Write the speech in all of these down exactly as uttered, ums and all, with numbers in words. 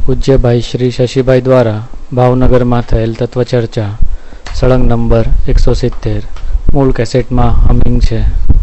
પૂજ્યભાઈ શ્રી શશીભાઈ દ્વારા ભાવનગરમાં થયેલ તત્વચર્ચા સળંગ નંબર એકસો સિત્તેર મૂળ કેસેટમાં હમિંગ છે.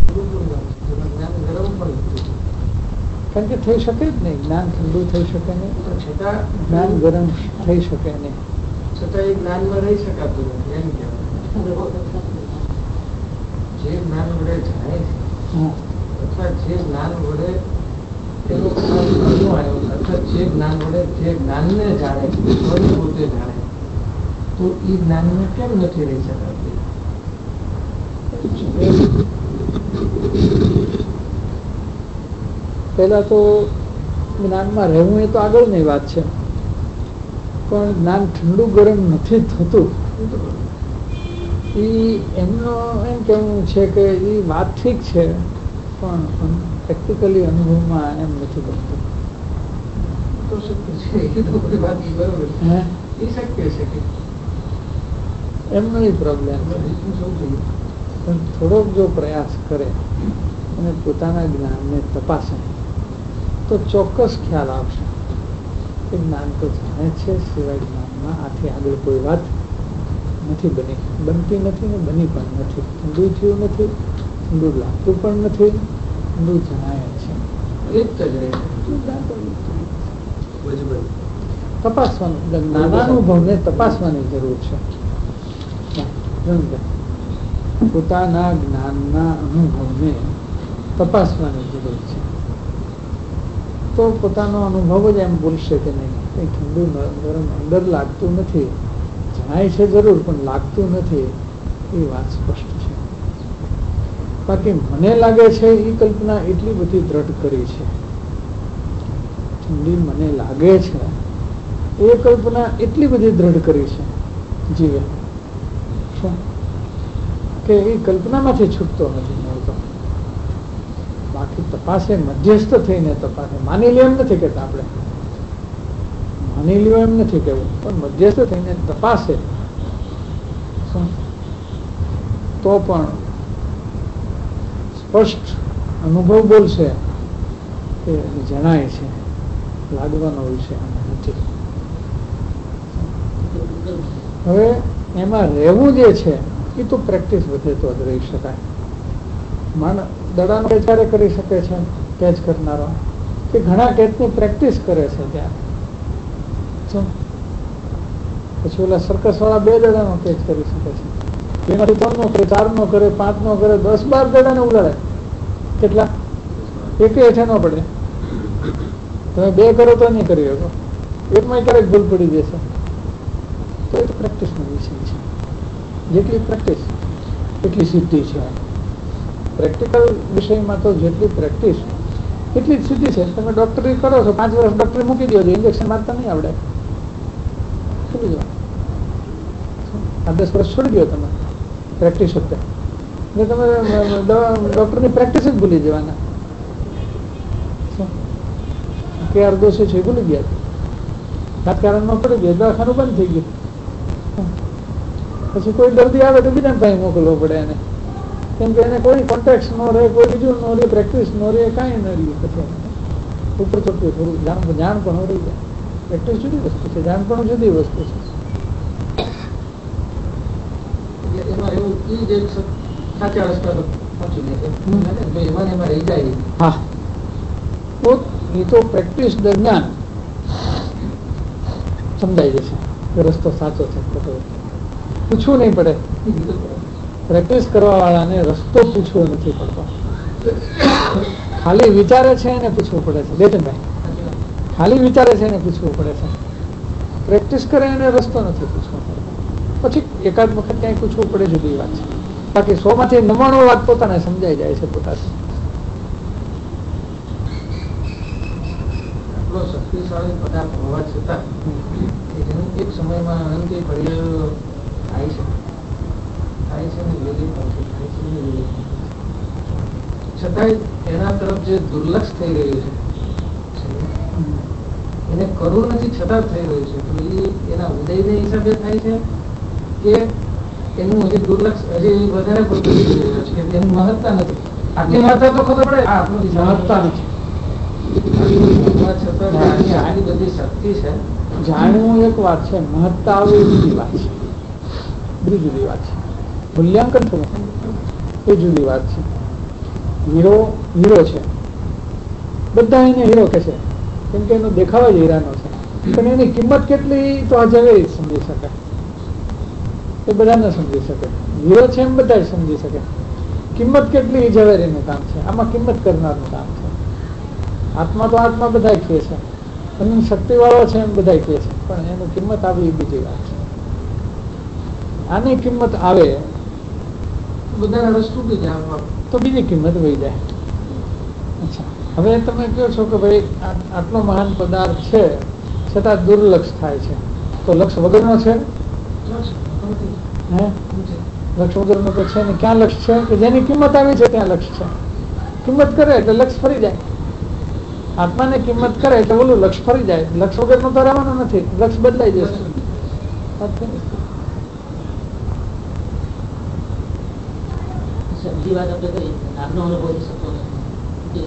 કારણ કે થઈ શકે જ નહીં, જ્ઞાન ઠંડુ થઈ શકે નહીં, જ્ઞાન ગરમ થઈ શકે નહીં, છતાં એ જ્ઞાનમાં રહી શકાતું નથી. એમ કહેવાય જે જ્ઞાન વડે જાણે છે અથવા જે જ્ઞાન વડે એનો અથવા જે જ્ઞાન વડે જે જ્ઞાનને જાણે છે પોતે જાણે તો એ જ્ઞાનને કેમ નથી રહી શકાતું? પહેલા તો જ્ઞાનમાં રહેવું એ તો આગળની વાત છે, પણ જ્ઞાન ઠંડુ ગરમ નથી થતું એ એમનો એમ કહેવું છે કે એ વાત ઠીક છે પણ પ્રેક્ટિકલી અનુભવમાં એમ નથી બનતું. તો શક્ય છે, એ તો બધી વાત બરોબર છે, એ શક્ય છે કે એમનો એ પ્રોબ્લેમ છે. પણ થોડોક જો પ્રયાસ કરે અને પોતાના જ્ઞાનને તપાસે તો ચોક્કસ ખ્યાલ આવશે કે જ્ઞાન તો જાણે છે, સિવાય જ્ઞાનમાં આથી આગળ કોઈ વાત નથી બની, બનતી નથી ને બની પણ નથી, ઠંડુ થયું નથી, ઠંડુ લાગતું પણ નથી, ઠંડુ જણાય છે. એ જ તપાસવાનું, નાના અનુભવને તપાસવાની જરૂર છે. પોતાના જ્ઞાનના અનુભવને તપાસવાની જરૂર છે. તો પોતાનો અનુભવ જ એમ બોલશે કે નહીં કંઈ ઠંડુ ગરમ અંદર લાગતું નથી, જણાય છે જરૂર પણ લાગતું નથી, એ વાત સ્પષ્ટ છે. બાકી મને લાગે છે એ કલ્પના એટલી બધી દ્રઢ કરી છે, ઠંડી મને લાગે છે એ કલ્પના એટલી બધી દ્રઢ કરી છે જીવે શું કે એ કલ્પનામાંથી છૂટતો નથી મળતો. બાકી તપાસે મધ્યસ્થ થઈને તપાસે, માની લે એમ નથી કેતા આપણે, માની લ્યો એમ નથી કેવું, પણ મધ્યસ્થ થઈને તપાસે શું તો પણ સ્પષ્ટ અનુભવ બોલશે કે જણાય છે, લાગવાનો વિષય નથી. હવે એમાં રહેવું જે છે એ તો પ્રેક્ટિસ વધે તો જ રહી શકાય. માણ દડાનો ક્યારે કરી શકે છે કેચ કરનારો કે ઘણા કેચની પ્રેક્ટિસ કરે છે ત્યાં શું પછી ઓલા સર્કસ વાળા બે દડાનો કેચ કરી શકે છે, એમાંથી ત્રણ નો કરે, ચાર નો કરે, પાંચ નો કરે, દસ બાર દડાને ઉડાડે. કેટલા? એક હેઠે ન પડે. તમે બે કરો તો નહીં કરી શકો, એકમાં ક્યારેક ભૂલ પડી જશે. તો એ તો પ્રેક્ટિસનો વિષય છે. જેટલી પ્રેક્ટિસ એટલી સિદ્ધિ છે. પ્રેક્ટિકલ વિષયમાં તો જેટલી પ્રેક્ટિસ એટલી જ સિદ્ધિ છે. તમે ડોક્ટરી કરો છો, પાંચ વર્ષ ડોક્ટરી મૂકી દો છો, ઇન્જેક્શન મારતા નહીં આવડે, છોડી દો. આ દસ વર્ષ છોડી દો તમે પ્રેક્ટિસ વખતે, એટલે તમે ડોક્ટરની પ્રેક્ટિસ જ ભૂલી જવાના. કે આર દોષી છે ભૂલી ગયા, રાજકારણમાં પડી ગયા, દવાખાનું બંધ થઈ ગયું. પછી કોઈ દર્દી આવે તો બીજા પાસે મોકલવો પડે એને, કેમ કે એને કોઈ કોન્ટેક્ટ ન રહે, કોઈ બીજું ન રહે, પ્રેક્ટિસ ન રહે, કાંઈ ન રહે. પછી ઉપર ચડતું થોડું જાણ જાણ પણ રહી જાય. પ્રેક્ટિસ જુદી વસ્તુ છે, જાણ પણ જુદી વસ્તુ છે. એમાં એવું એ જ સાચા રસ્તા પર પહોંચી જાય એમાં એમાં રહી જાય. હા, તો એ તો પ્રેક્ટિસ દરમિયાન સમજાઈ જશે કે રસ્તો સાચો છે. પૂછવું નહીં પડે, પ્રેક્ટિસ કરવા વાળાને રસ્તો પૂછવો નથી પડતો, ખાલી વિચારે છે એને પૂછવું પડે છે. દેતનભાઈ, ખાલી વિચારે છે એને પૂછવું પડે છે, પ્રેક્ટિસ કરે એને રસ્તો નથી પૂછવો પડતો. પછી એકાદ વખત ક્યાંય પૂછવું પડે જુદી વાત છે. બાકી સો માંથી નવ્વાણું વાત પોતાને સમજાઈ જાય છે પોતાથી. શક્તિશાળી પદાર્થ હોવા છતાં એક સમયમાં અનંત ઘડીઓ થાય છે થાય છે ને વેલી પણ છે, થાય છે ને વેલી પણ છતાંય એના તરફ જે દુર્લક્ષ થઈ રહ્યું છે એને કરવું નથી છતાં થઈ રહ્યું છે. તો એ એના ઉદયને હિસાબે થાય છે કે એનું હજી દુર્લક્ષ હજી વધારે પડતું થઈ રહ્યું છે, એની મહત્તા નથી. આટલી મહત્તા તો ખબર પડે, આ મહત્તા નથી. હોવા છતાં આની આની બધી શક્તિ છે. જાણવું એક વાત છે, મહત્તા આવે એ બીજી વાત છે. બીજી જુદી વાત છે. મૂલ્યાંકન થવું એ જુદી વાત છે. હીરો હીરો છે, બધા એને હીરો કહે છે, કેમ કે એનો દેખાવ જ હીરાનો છે. પણ એની કિંમત કેટલી તો આ ઝવેરી સમજી શકે, એ બધાને સમજી શકે. હીરો છે એમ બધા સમજી શકે. કિંમત કેટલી ઝવેરીનું કામ છે, આમાં કિંમત કરનારનું કામ છે. આત્મા તો આત્મા બધા કહે છે, એની શક્તિ વાળો છે એમ બધા કહે છે, પણ એની કિંમત આવી એ બીજી વાત છે. આની કિંમત આવે બધાના રસ તૂટી જાય તો બીજી કિંમત વહી જાય. અચ્છા, હવે તમે કહો છો કે ભાઈ આટલો મહાન પદાર્થ છે છતાં દુર્લક્ષ થાય છે, તો લક્ષ વગરનો છે? હે લક્ષ વગરનો તો છે ને. ક્યાં લક્ષ છે? કે જેની કિંમત આવી છે ત્યાં લક્ષ છે. કિંમત કરે એટલે લક્ષ ફરી જાય. આત્માને કિંમત કરે એટલે ઓલું લક્ષ ફરી જાય. લક્ષ વગરનો તો રહેવાનો નથી, લક્ષ બદલાઈ જશે. બીજી વાત આપણે કરી રાગનો અનુભવ થઈ શકતો નથી.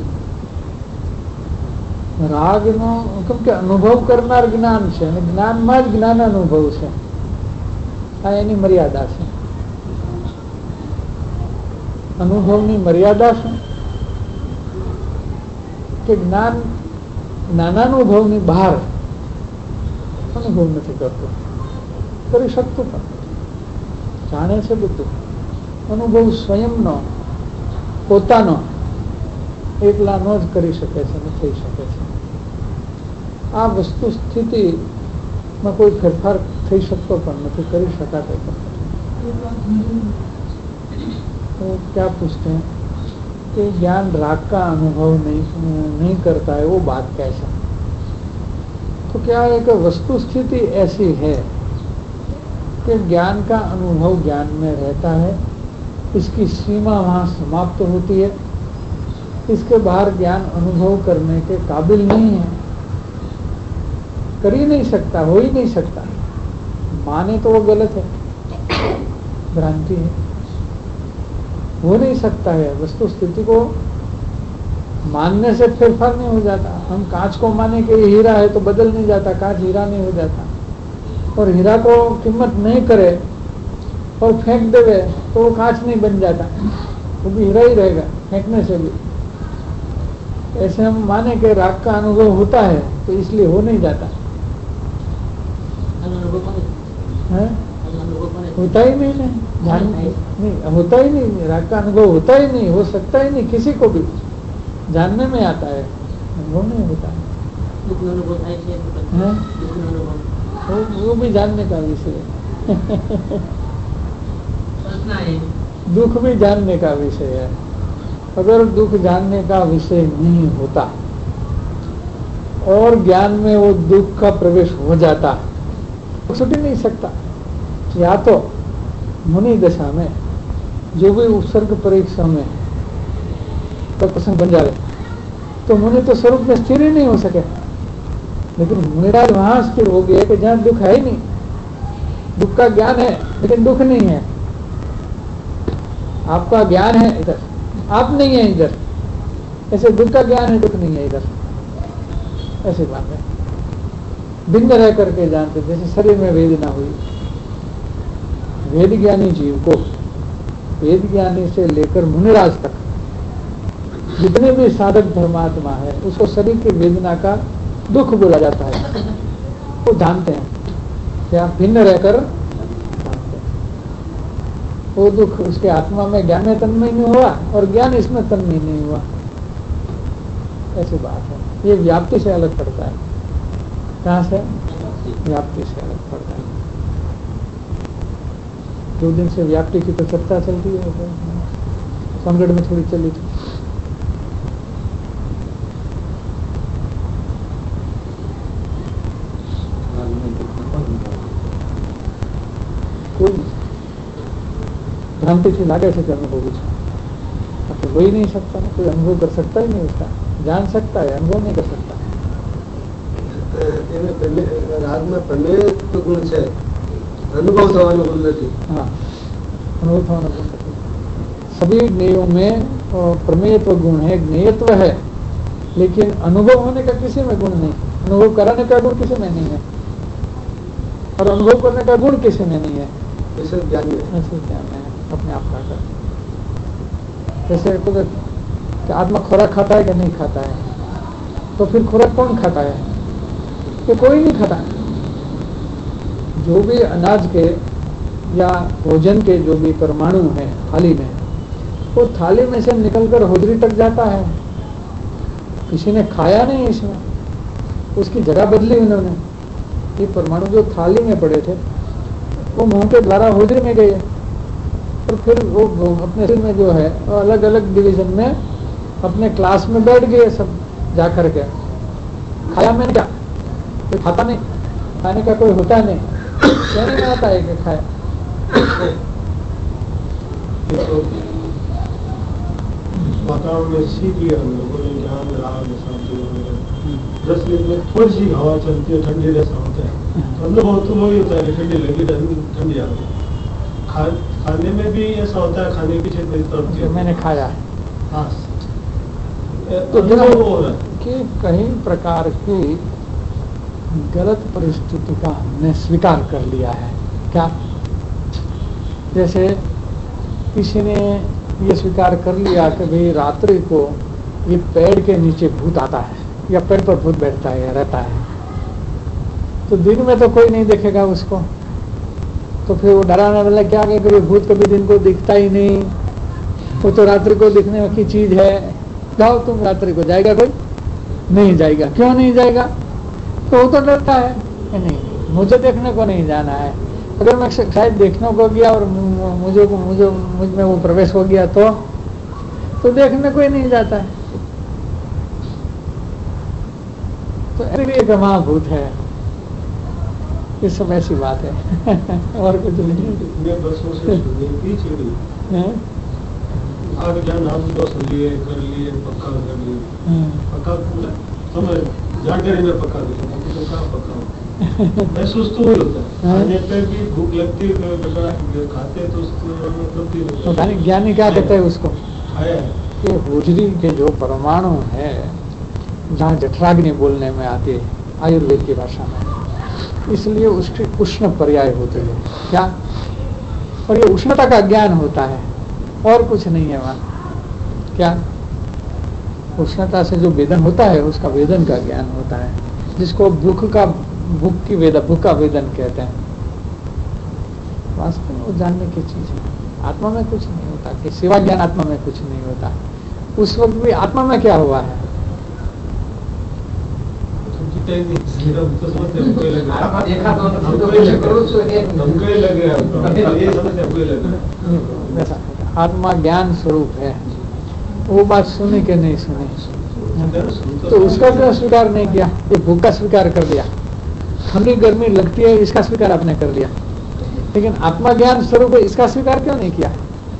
રાગનો કેમ કે અનુભવ કરનાર જ્ઞાન છે, અને જ્ઞાનમાં જ જ્ઞાન અનુભવ છે. આ એની મર્યાદા છે. અનુભવની મર્યાદા છે કે જ્ઞાન જ્ઞાનાનુભવની બહાર અનુભવ નથી કરતું, કરી શકતું પણ જાણે છે બધું. અનુભવ સ્વયંનો પોતાનો એકલાનો જ કરી શકે છે અને થઈ શકે છે. આ વસ્તુ સ્થિતિમાં કોઈ ફેરફાર થઈ શકતો પણ નથી, કરી શકાતો પણ નથી. तो क्या पूछते हैं कि ज्ञान राग का अनुभव नहीं नहीं करता है, वो बात कैसा? तो क्या एक वस्तु स्थिति ऐसी है कि ज्ञान का अनुभव ज्ञान में रहता है, इसकी सीमा वहाँ समाप्त होती है, इसके बाहर ज्ञान अनुभव करने के काबिल नहीं है, कर ही नहीं सकता, हो ही नहीं सकता. माने तो वो गलत है, भ्रांति है, हो नहीं सकता है. वस्तु स्थिति को मानने से फेरफार नहीं हो जाता. हम कांच को माने कि ये हीरा है तो बदल नहीं जाता, कांच हीरा नहीं हो जाता. और हीरा को कीमत नहीं करे और फेंक देवे तो वो कांच नहीं बन जाता, वो भी हीरा ही रहेगा फेंकने से भी. ऐसे हम माने कि राग का अनुभव होता है तो इसलिए हो नहीं जाता है, होता ही नहीं नहीं ध्यान नहीं होता ही नहीं. राग का अनुभव होता ही नहीं, हो सकता ही नहीं किसी को भी. जानने में आता है, अनुभव नहीं होता है. वो, वो भी जानने का विषय है. दुख भी जानने का विषय है. अगर दुख जानने का विषय नहीं होता और ज्ञान में वो दुख का प्रवेश हो जाता तो छूट ही नहीं सकता. या तो मुनि दशा में जो भी उत्सर्ग परीक्षा में तो प्रसंग बन जाए तो मुनि तो स्वरूप में स्थिर ही नहीं हो सके. लेकिन मुनिराज वहां स्थिर हो गए कि जहां दुख है ही नहीं. दुख का ज्ञान है लेकिन दुख नहीं है. आपका ज्ञान है इधर, आप नहीं है इधर. ऐसे दुख का ज्ञान है, दुख नहीं है इधर. ऐसे बात है. भिन्न रह करके जानते, जैसे शरीर में वेदना हुई, वेद ज्ञानी जीव को वेद ज्ञानी से लेकर मुनिराज तक जितने भी साधक धर्मात्मा है उसको शरीर की वेदना का दुख बोला जाता है. वो जानते हैं क्या भिन्न रहकर जानते हैं. वो दुख उसके आत्मा में ज्ञान में तन्मय नहीं हुआ और ज्ञान इसमें तन्मय नहीं हुआ. ऐसी बात है. ये व्याप्ति से अलग पड़ता है. कहाँ से? व्याप्ति से अलग पड़ता है. दो दिन से व्याप्ति की तो चर्चा चलती है, सोनगढ़ में थोड़ी चली थी. कोई भ्रांति से लागे से अनुभव तो हो ही नहीं सकता. कोई अनुभव कर सकता ही नहीं उसका. जान सकता है, अनुभव नहीं कर सकता. राग में प्रमेय तो गुण है, अनुभव थवानो गुण नहीं. हाँ, अनुभव थवानो गुण नहीं. सभी ज्ञेयों में प्रमेयत्व गुण है, ज्ञेयत्व है, लेकिन अनुभव होने का किसी में गुण नहीं, अनुभव कराने का गुण किसी में नहीं है, और अनुभव करने का गुण किसी में नहीं है। ऐसे ज्ञान है, ऐसे ज्ञान है अपने आप का कर। जैसे तो कि आत्मा खुराक खाता है कि नहीं खाता है, तो फिर खुराक कौन खाता है? कि कोई नहीं खाता। जो भी अनाज के या भोजन के जो भी परमाणु हैं थाली में, वो थाली में से निकलकर होजरी तक जाता है। किसी ने खाया नहीं इसमें, उसकी जगह बदली उन्होंने। ये परमाणु जो थाली में पड़े थे वो मुंह के द्वारा होजरी में गए, और फिर वो, वो अपने शरीर में जो है अलग अलग डिवीजन में अपने क्लास में बैठ गए सब जा करके। खाया मैंने क्या? कोई खाता नहीं, खाने का कोई होता नहीं, क्या नहीं आता है कि खाया। वातावरण में सीख लिया हम लोगों ने, ज्ञान राग शांति वगैरह। दस मिनट में थोड़ी सी हवा चलती है, ठंडी जैसा होता है, तो हम लोग बहुत तो वही होता है कि ठंडी लगी, ठंडी आ गई। खा खाने में भी ऐसा होता है, खाने की चीज तड़पती है, मैंने खाया है। हाँ, तो तो वो हो रहा है कि कई प्रकार की गलत परिस्थिति का हमने स्वीकार कर लिया है। क्या? जैसे किसी ने ये स्वीकार कर लिया कि भाई रात्रि को ये पेड़ के नीचे भूत आता है या पेड़ पर भूत बैठता है या रहता है, तो दिन में तो कोई नहीं देखेगा उसको, तो फिर वो डराने वाला क्या है कि भूत कभी दिन को दिखता ही नहीं, वो तो रात्रि को दिखने की चीज है, जाओ तुम रात्रि को। जाएगा कोई? नहीं जाएगा। क्यों नहीं जाएगा? तो वो तो डरता है कि नहीं मुझे देखने को नहीं जाना है। अगर मैं शायद देखने को गया और मुझे मुझे मुझ में वो प्रवेश हो गया तो तो देखने को ही नहीं जाता है। तो ऐसे एक महाभूत है, ये सब ऐसी बात है और कुछ नहीं। मैं बरसों से सुनी चिड़ी आगे ज्ञान हम तो लिए कर लिए, पक्का कर लिए, पक्का पूरा समझ जानकारी में पक्का कर तो कहाँ पक्का महसूस तो ही होता है। खाने पे भी भूख लगती है, खाते तो उसको तो ज्ञानी क्या कहते हैं उसको? खाया कि होजरी के जो परमाणु है, जहाँ जठराग्नि बोलने में आती है आयुर्वेद की भाषा में, इसलिए उसके उष्ण पर्याय होते हैं। क्या? और ये उष्णता का ज्ञान होता है और कुछ नहीं है वहाँ। क्या? उष्णता से जो वेदन होता है उसका वेदन का ज्ञान होता है, जिसको भूख का भूख की वेदन भूख का वेदन कहते हैं। वास्तव में वो जानने की चीज है। आत्मा में कुछ नहीं होता कि सिवा ज्ञान आत्मा में कुछ नहीं होता। उस वक्त भी आत्मा में क्या हुआ है? आत्मा ज्ञान स्वरूप है, वो बात सुनी कि नहीं सुनी, तो उसका क्यों स्वीकार नहीं किया? ये भूख का स्वीकार कर दिया, ठंडी गर्मी लगती है इसका स्वीकार आपने कर लिया, लेकिन आत्मा ज्ञान स्वरूप है इसका स्वीकार क्यों नहीं किया?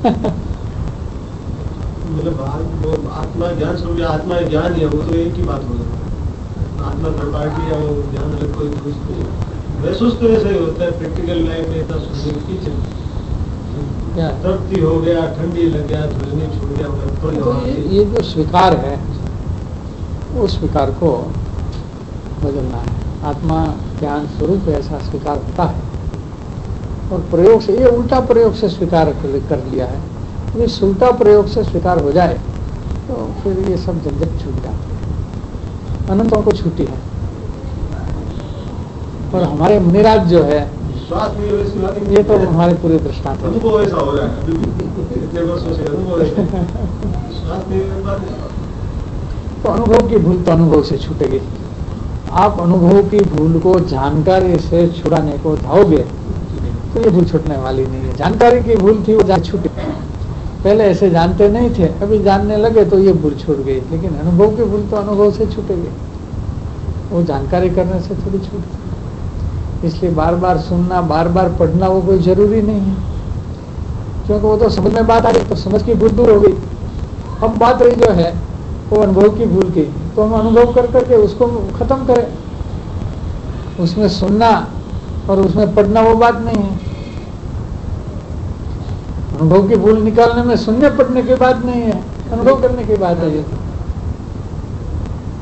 मतलब आत्मा ज्ञान स्वरूप, आत्मा ज्ञान है, वो तो एक ही बात हो गई। आत्मा थर्ड पार्टी या ज्ञान अलग कोई महसूस तो ऐसा ही होता है। प्रैक्टिकल लाइफ में इतना सुनने की तृप्ति हो गया, ठंडी लग गया, धुलने छूट गया, तो ये, ये जो स्वीकार है वो स्वीकार को बदलना है। आत्मा ज्ञान स्वरूप ऐसा स्वीकार होता है, और प्रयोग से ये उल्टा प्रयोग से स्वीकार कर लिया है। ये उल्टा प्रयोग से स्वीकार हो जाए तो फिर ये सब झंझट छूट जाए, अनंतों को छूटी है। और हमारे मुनिराज जो है ये तो हमारे पूरे दृष्टांत है। अनुभव ऐसा हो रहा है इतने वर्षों से, अनुभव तो अनुभव की भूल तो अनुभव से छूटेगी। आप अनुभव की भूल को जानकारी से छुड़ाने को धाओगे तो ये भूल छूटने वाली नहीं है। जानकारी की भूल थी वो जा छूटी, पहले ऐसे जानते नहीं थे, अभी जानने लगे तो ये भूल छूट गई। लेकिन अनुभव की भूल तो अनुभव से छूटेगी, वो जानकारी करने से थोड़ी छूटती। इसलिए बार बार सुनना, बार बार पढ़ना वो कोई जरूरी नहीं है, क्योंकि वो तो समझ में बात आ गई तो समझ की भूल दूर हो गई। अब बात रही जो है वो अनुभव की भूल की, तो हम अनुभव कर करके उसको खत्म करें। उसमें सुनना और उसमें पढ़ना वो बात नहीं है। अनुभव की भूल निकालने में सुनने पढ़ने की बात नहीं है, अनुभव करने की बात है।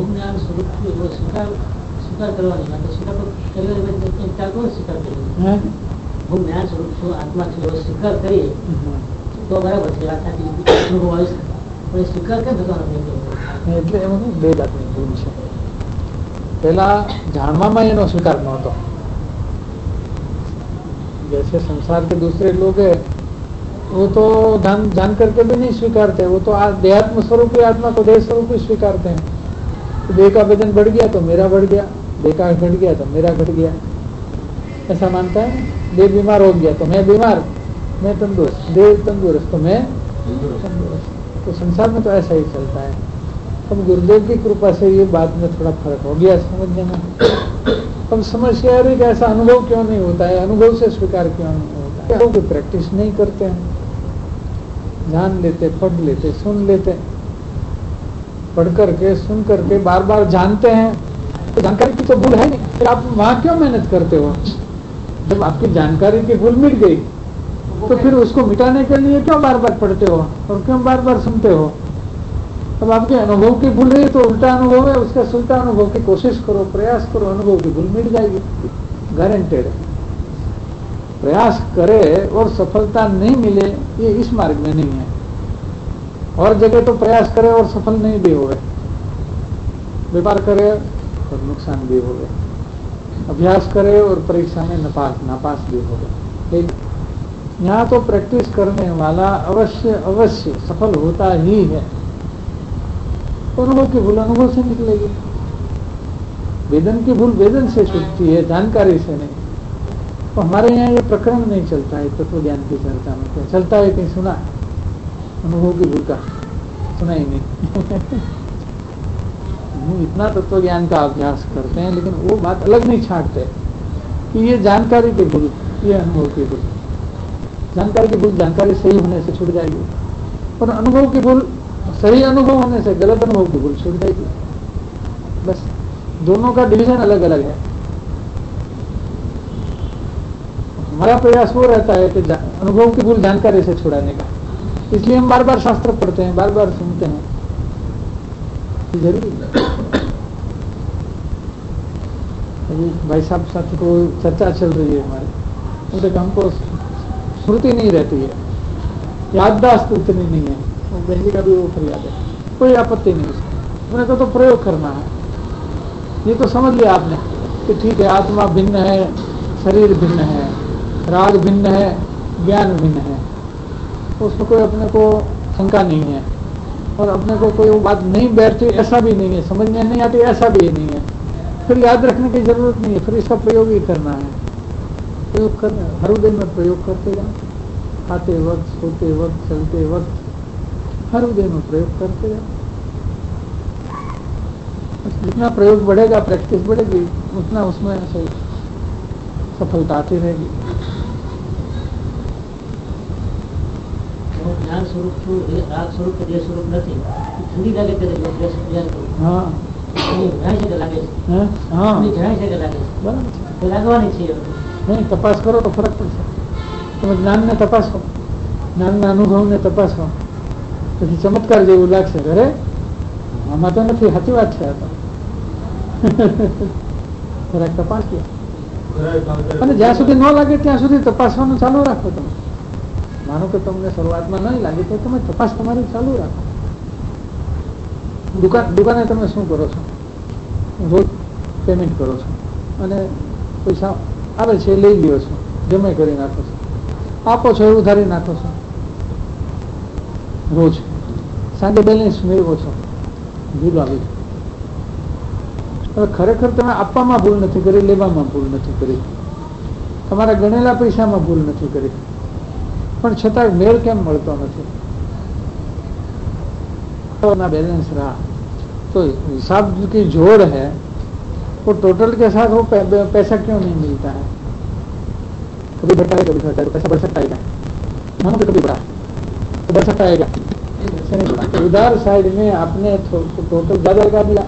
ભૂ જ્ઞાન સ્વરૂપ એવો સ્વીકાર સ્વીકાર કરવાની માટે સ્વીકાર ત્યાર કોણ સ્વીકાર કરીએ ભૂ જ્ઞાન સ્વરૂપ શું આત્મા છે એવો સ્વીકાર કરીએ તો બરાબર છે વાત સાચી અનુભવ આવી શકે પણ એ સ્વીકાર કેમ થતો નથી? એટલે એમાં બે જાતની ભૂલ છે. પેલા જાણવામાં એનો સ્વીકાર નહોતો. जैसे संसार के दूसरे लोग है वो तो जान जान करके भी नहीं स्वीकारते, वो तो देहात्म स्वरूप ही आत्मा को देह स्वरूप ही स्वीकारते हैं. तो देह का वजन बढ़ गया तो मेरा बढ़ गया, देह का घट गया तो मेरा घट गया, ऐसा मानता है. देह बीमार हो गया तो मैं बीमार, मैं तंदुरुस्त, देह तंदुरुस्त तो मैं तंदुरुस्त. तो संसार में तो ऐसा ही चलता है. अब गुरुदेव की कृपा से ये बात में थोड़ा फर्क हो गया समझने में. अब समस्या है कि ऐसा अनुभव क्यों नहीं होता है, अनुभव से स्वीकार क्यों नहीं होता है? लोग प्रैक्टिस नहीं करते हैं, जान लेते, पढ़ लेते, सुन लेते, पढ़ करके सुन करके बार बार जानते हैं तो जानकारी की तो भूल है नहीं, फिर आप वहां क्यों मेहनत करते हो? जब आपकी जानकारी की भूल मिट गई तो फिर उसको मिटाने के लिए क्यों बार बार पढ़ते हो और क्यों बार बार सुनते हो? अब आपके अनुभव की भूल रही तो उल्टा अनुभव है, उसका सुलटा अनुभव की कोशिश करो, प्रयास करो, अनुभव की भूल मिट जाएगी, गारंटेड. प्रयास करे और सफलता नहीं मिले ये इस मार्ग में नहीं है. और जगह तो प्रयास करे और सफल नहीं भी हो गए, व्यापार करे और नुकसान भी हो गए, अभ्यास करे और परीक्षा में नापास नापास भी हो गए. यहाँ तो प्रैक्टिस करने वाला अवश्य अवश्य सफल होता ही है. अनुभव की भूल अनुभव से निकलेगी, वेदन की भूल वेदन से छूटती है, जानकारी से नहीं. तो हमारे यहाँ ये प्रकरण नहीं चलता है तत्व ज्ञान की चर्चा में. क्या चलता है कहीं सुना? अनुभव की भूल का सुना ही नहीं. हम इतना तत्व ज्ञान का अभ्यास करते हैं लेकिन वो बात अलग नहीं छांटते कि ये जानकारी की भूल, ये अनुभव की भूल. जानकारी की भूल जानकारी सही होने से छूट जाएगी, और अनुभव की भूल सही अनुभव होने से गलत अनुभव की भूल छूट जाएगी. बस दोनों का डिवीजन अलग अलग है. हमारा प्रयास वो रहता है कि अनुभव की भूल जानकारी से छुड़ाने का, इसलिए हम बार बार शास्त्र पढ़ते हैं, बार बार सुनते हैं. जरूरी अभी भाई साहब साथ को चर्चा चल रही है हमारी, उनके हमको स्मृति नहीं रहती है, याददाश्त उतनी नहीं है. बहन का भी वो फरियाद है, कोई आपत्ति नहीं उसको. मैंने तो, तो प्रयोग करना है. ये तो समझ लिया आपने कि ठीक है आत्मा भिन्न है, शरीर भिन्न है, राग भिन्न है, ज्ञान भिन्न है, तो उसमें कोई अपने को शंका नहीं है, और अपने को कोई वो बात नहीं बैठती ऐसा भी नहीं है, समझ में नहीं आती ऐसा भी नहीं है. फिर याद रखने की जरूरत नहीं है, फिर इसका प्रयोग ही करना है. प्रयोग करना हर दिन में प्रयोग करते जाओ, खाते वक्त, सोते वक्त, चलते वक्त, हर दिन में प्रयोग करते जाओ. जितना प्रयोग बढ़ेगा, प्रैक्टिस बढ़ेगी, उतना उसमें सही सफलता आती रहेगी. જ્ઞાન સ્વરૂપ શું રાગ સ્વરૂપ કે દેહ સ્વરૂપ નથી, ઠંડી લાગે ત્યારે જ્ઞાન કરું. હા જણાય છે કે લાગે છે, હા જણાય છે કે લાગે છે, બરાબર તો લાગવાની છે. નહીં તપાસ કરો તો ફરક પડશે. તમે જ્ઞાનને તપાસો, જ્ઞાનના અનુભવને તપાસો, પછી ચમત્કાર જેવું લાગશે. અરે આમાં તો નથી, સાચી વાત છે. આ તો જરાક તપાસ લો, અને જ્યાં સુધી ન લાગે ત્યાં સુધી તપાસવાનું ચાલુ રાખો. તમે માનો કે તમને શરૂઆતમાં નહીં લાગે તો તમે તપાસ તમારી ચાલુ રાખો. દુકાન દુકાને તમે શું કરો છો? રોજ પેમેન્ટ કરો છો અને પૈસા આવે છે લઈ લ્યો છો, જમે કરી નાખો છો, આપો છો એ ઉધારી નાખો છો રોજ. સાંજે બેલેન્સ મેળવો છો, ભૂલ આવી. હવે ખરેખર તમે આપવામાં ભૂલ નથી કરી, લેવામાં ભૂલ નથી કરી, તમારા ગણેલા પૈસામાં ભૂલ નથી કરી, પણ છતાં મેળ કેમ મળતો નથી? बैलेंस रहा तो हिसाब की जोड़ है वो टोटल के साथ वो पैसा क्यों नहीं मिलता है? कभी घटा है कभी घटा है, पैसा बढ़ सकता है क्या? मानो कि कभी बढ़ा तो बढ़ सकता है क्या? तो उधार साइड में आपने टोटल ज्यादा लगा दिया,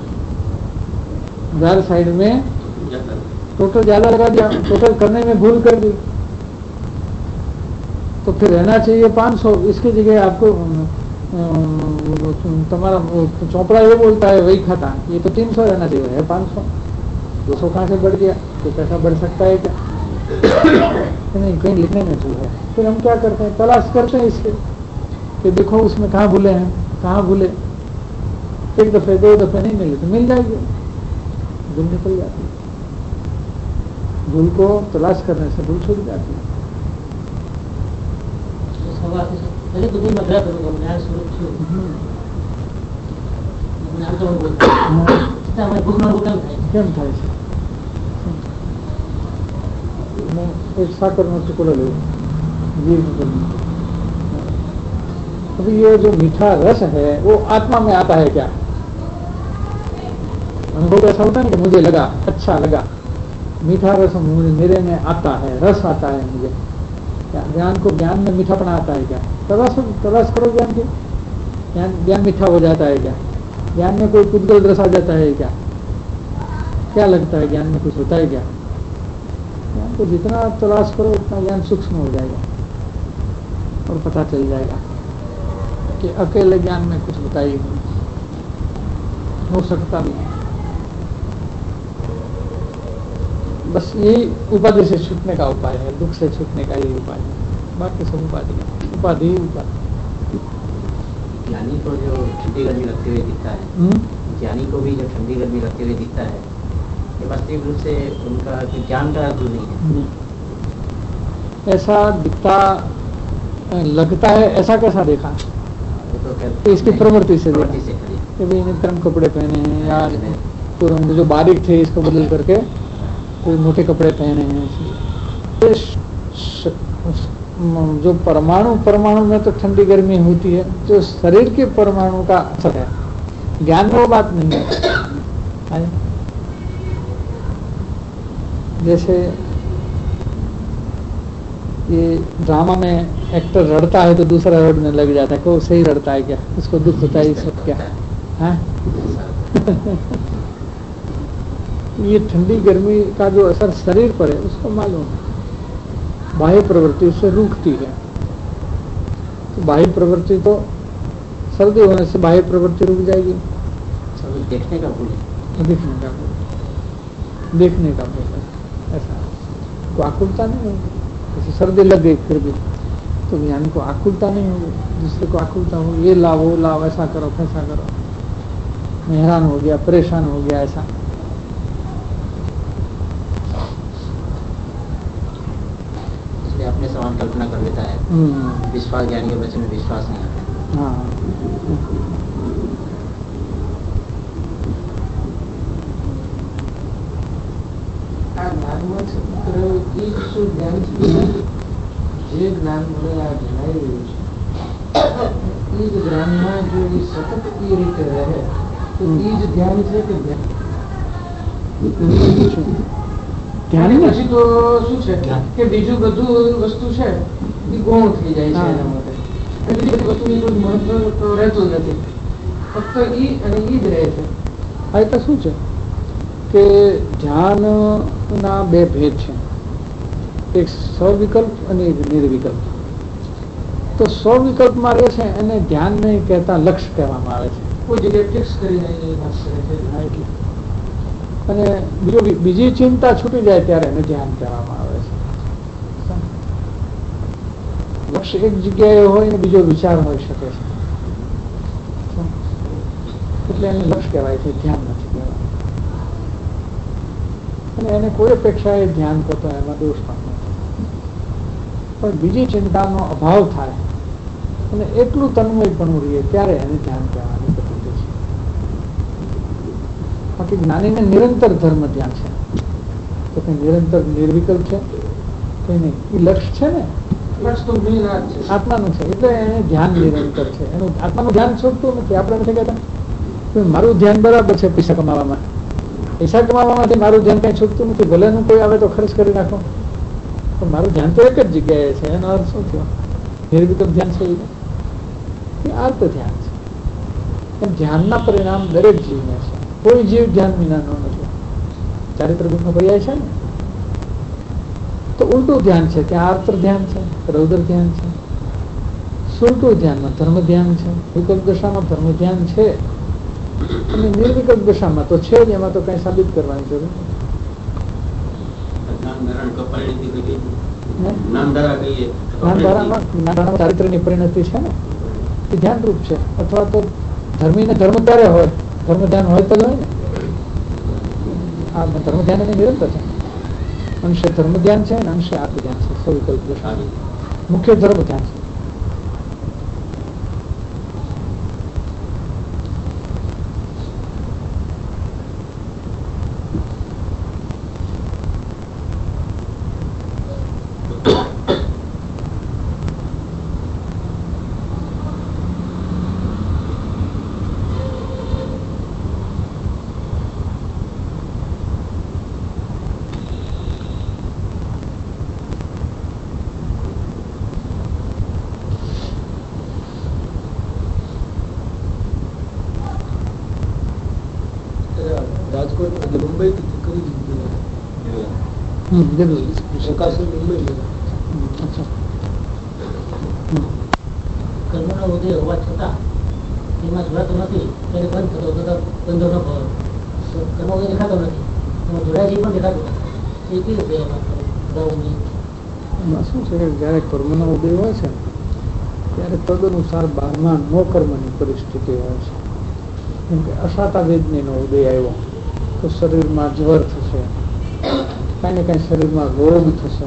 उधार साइड में टोटल ज्यादा लगा दिया, टोटल करने में भूल कर दी, तो फिर रहना चाहिए पाँच सौ, इसकी जगह आपको तुम्हारा चौपड़ा ये बोलता है वही खाता, ये तो तीन सौ रहना चाहिए, है पाँच सौ, दो सौ कहाँ से बढ़ गया, तो पैसा बढ़ सकता है क्या? नहीं, कहीं लिखने में जो है। फिर हम क्या करते हैं, तलाश करते हैं इसके कि देखो उसमें कहाँ भूले हैं, कहाँ भूले। एक दफे दो दफे नहीं मिले तो मिल जाएगी, भूल निकल जाती है। भूल को तलाश करने से भूल छूट जाती है। કેમ થાય છે? एक साकर में टुकड़ा ले, अभी ये जो मीठा रस है वो आत्मा में आता है क्या? अनुभव ऐसा होता है कि मुझे लगा, अच्छा लगा, मीठा रस मेरे में आता है, रस आता है मुझे। क्या ज्ञान को, ज्ञान में मीठापना आता है क्या? तलाश तलाश करो ज्ञान की, ज्ञान ज्ञान मीठा हो जाता है क्या? ज्ञान में कोई पुद्गल रस आ जाता है क्या? क्या लगता है ज्ञान में कुछ होता है क्या? ज्ञान को जितना आप तलाश करो उतना ज्ञान सूक्ष्म हो जाएगा और पता चल जाएगा कि अकेले ज्ञान में कुछ होता ही नहीं, हो सकता भी नहीं। बस यही उपाधि से छूटने का उपाय है, दुख से छूटने का यही उपाय है, बाकी सब उपाधि है, उपाधि उपाधि। ज्ञानी को जो ठंडी गर्मी लगते हुए दिखता है, ज्ञानी को भी जो ठंडी गर्मी लगते हुए दिखता है, ये वास्तविक रूप से उनका ज्ञान का अर्थ नहीं है। ऐसा दिखता लगता है, ऐसा कैसा देखा? तो इसकी प्रवृत्ति से देखा कि भाई इन्हें गर्म कपड़े पहने हैं, या पूर्व जो बारीक थे इसको बदल करके कोई मोटे कपड़े पहने हैं। जो परमाणु परमाणु में तो ठंडी गर्मी होती है, जो शरीर के परमाणु का असर है, ज्ञान में वो बात नहीं है। जैसे ये ड्रामा में एक्टर रड़ता है तो दूसरा रड़ने लग जाता है, को सही रड़ता है क्या, उसको दुख होता है, सब क्या है? ये ठंडी गर्मी का जो असर शरीर पर है उसको मालूम है, बाह्य प्रवृत्ति उससे रुकती है। तो बाह्य प्रवृत्ति तो सर्दी होने से बाह्य प्रवृत्ति रुक जाएगी। देखने का भूल देखने का भूल देखने का भूल ऐसा को आकुलता नहीं होगी। जैसे सर्दी लग गई फिर भी तो ज्ञान को आकुलता नहीं होगी, दूसरे को आकुलता हो, ये लाओ वो लाओ, ऐसा करो ऐसा करो, मैं हैरान हो गया, परेशान हो गया, ऐसा। इसलिए अपने समान कल्पना कर लेता है, विश्वास, ज्ञानी के वचन में विश्वास नहीं आता। हाँ, જે જ્ઞાન મળે આ જણાઈ રહ્યું છે, એ જ જ્ઞાનમાં જો એ સતત એ રીતે રહે તો એ જ ધ્યાન છે કે ધ્યાન પછી તો શું છે કે બીજું બધું વસ્તુ છે એ ગૌણ થઈ જાય છે એના માટે, અને બીજી બધી વસ્તુની કોઈ મહત્વ તો રહેતું નથી, ફક્ત એ અને એ જ રહે છે। આ તો શું છે કે ધ્યાનના બે ભેદ છે, એક સવિકલ્પ અને એક નિર્વિકલ્પ। તો સવિકલ્પમાં રહે છે એને ધ્યાન નહીં કહેતા, લક્ષ્ય કહેવામાં આવે છે। કોઈ જગ્યાએ ફિક્સ કરીને વાત કરે છે, અને બીજો બીજી ચિંતા છૂટી જાય ત્યારે એને ધ્યાન કહેવામાં આવે છે। લક્ષ્ય એક જગ્યાએ હોય ને બીજો વિચાર હોઈ શકે છે, એટલે એને લક્ષ્ય કહેવાય છે, ધ્યાન નથી કહેવાય। અને એને કોઈ અપેક્ષા એ ધ્યાન કરતો એમાં દોષ પણ નથી, પણ બીજી ચિંતાનો અભાવ થાય અને એટલું તન્મયપણું રહીએ ત્યારે એને ધ્યાન કહેવાની પદ્ધતિ છે। બાકી જ્ઞાનીને નિરંતર ધર્મ ધ્યાન છે, તો કઈ નિરંતર નિર્વિકલ્પ છે કઈ નહીં, એ લક્ષ્ય છે ને, આત્માનું છે, એટલે એને ધ્યાન નિરંતર છે, એનું આત્માનું ધ્યાન છોડતું નથી। આપણે નથી કહેતા મારું ધ્યાન બરાબર છે પૈસા કમાવામાં, પૈસા કમાવામાંથી મારું ધ્યાન કઈ છૂટતું નથી, ભલે નું કોઈ આવે તો ખર્ચ કરી નાખો, પણ મારું ધ્યાન તો એક જ જગ્યાએ છે। એનો અર્થ શું થયો? નિર્વિકલ્પ ધ્યાન છે, એ આર્ત ધ્યાન છે। એમ ધ્યાનના પરિણામ દરેક જીવને છે, કોઈ જીવ ધ્યાન વિનાનો નથી। ચારિત્ર ગુણનો પર્યાય છે ને, તો ઉલટું ધ્યાન છે, ત્યાં આર્ત ધ્યાન છે, રૌદ્ર ધ્યાન છે, સુલટું ધ્યાનમાં ધર્મ ધ્યાન છે, વિકલ્પ દશામાં ધર્મ ધ્યાન છે અને નિર્વિકલ્પ દશામાં તો છે જ, એમાં તો કઈ સાબિત કરવાની જરૂર નથી. ચારિત્રની પરિણતિ છે ને એ ધ્યાનરૂપ છે. અથવા તો ધર્મી ને ધર્મ ક્યારે હોય? ધર્મ ધ્યાન હોય તો જ હોય ને. આ ધર્મ ધ્યાન એની નિરંતર છે. અંશે ધર્મ ધ્યાન છે ને અંશે આત્મ ધ્યાન છે. સવિકલ્પ દશા મુખ્ય ધર્મ ધ્યાન છે. કર્મનો ઉદય હોવા છતાં એમાં જોડાતો નથી, ત્યારે બંધ થતો થતો બંધો ન ભાવ કર્મ ઉદય દેખાતો નથી, એમાં જોડાય પણ દેખાતો નથી. એ કેવી રીતે એમાં શું છે કે જયારે કર્મનો ઉદય હોય છે ત્યારે તદનુસાર બહારમાં નો કર્મની પરિસ્થિતિ હોય છે. જેમ કે અસાતા વેદનીનો ઉદય આવ્યો તો શરીરમાં જ્વર થશે, કઈ ને કઈ શરીરમાં રોગ થશે,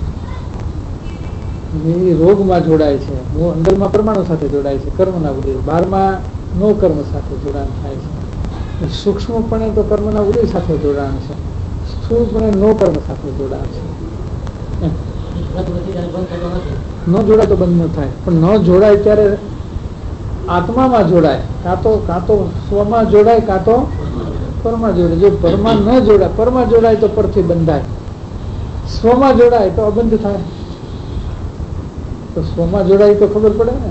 એ રોગમાં જોડાય છે. અંદરમાં પરમાણુ સાથે જોડાય છે કર્મના ઉદય, બહારમાં નો કર્મ સાથે જોડાણ થાય છે. સૂક્ષ્મપણે તો કર્મના ઉદય સાથે જોડાણ છે, સ્થૂળપણે નો કર્મ સાથે જોડાણ છે. ન જોડાય તો બંધ ન થાય, પણ ન જોડાય ત્યારે આત્મામાં જોડાય, કાં તો કાં તો સ્વમાં જોડાય, કાં તો પરમાં જોડાય. જો પરમાં ન જોડાય, પરમાં જોડાય તો પરથી બંધાય, સ્વમાં જોડાય તો અબંધ થાય. તો સ્વમાં જોડાય તો ખબર પડે ને.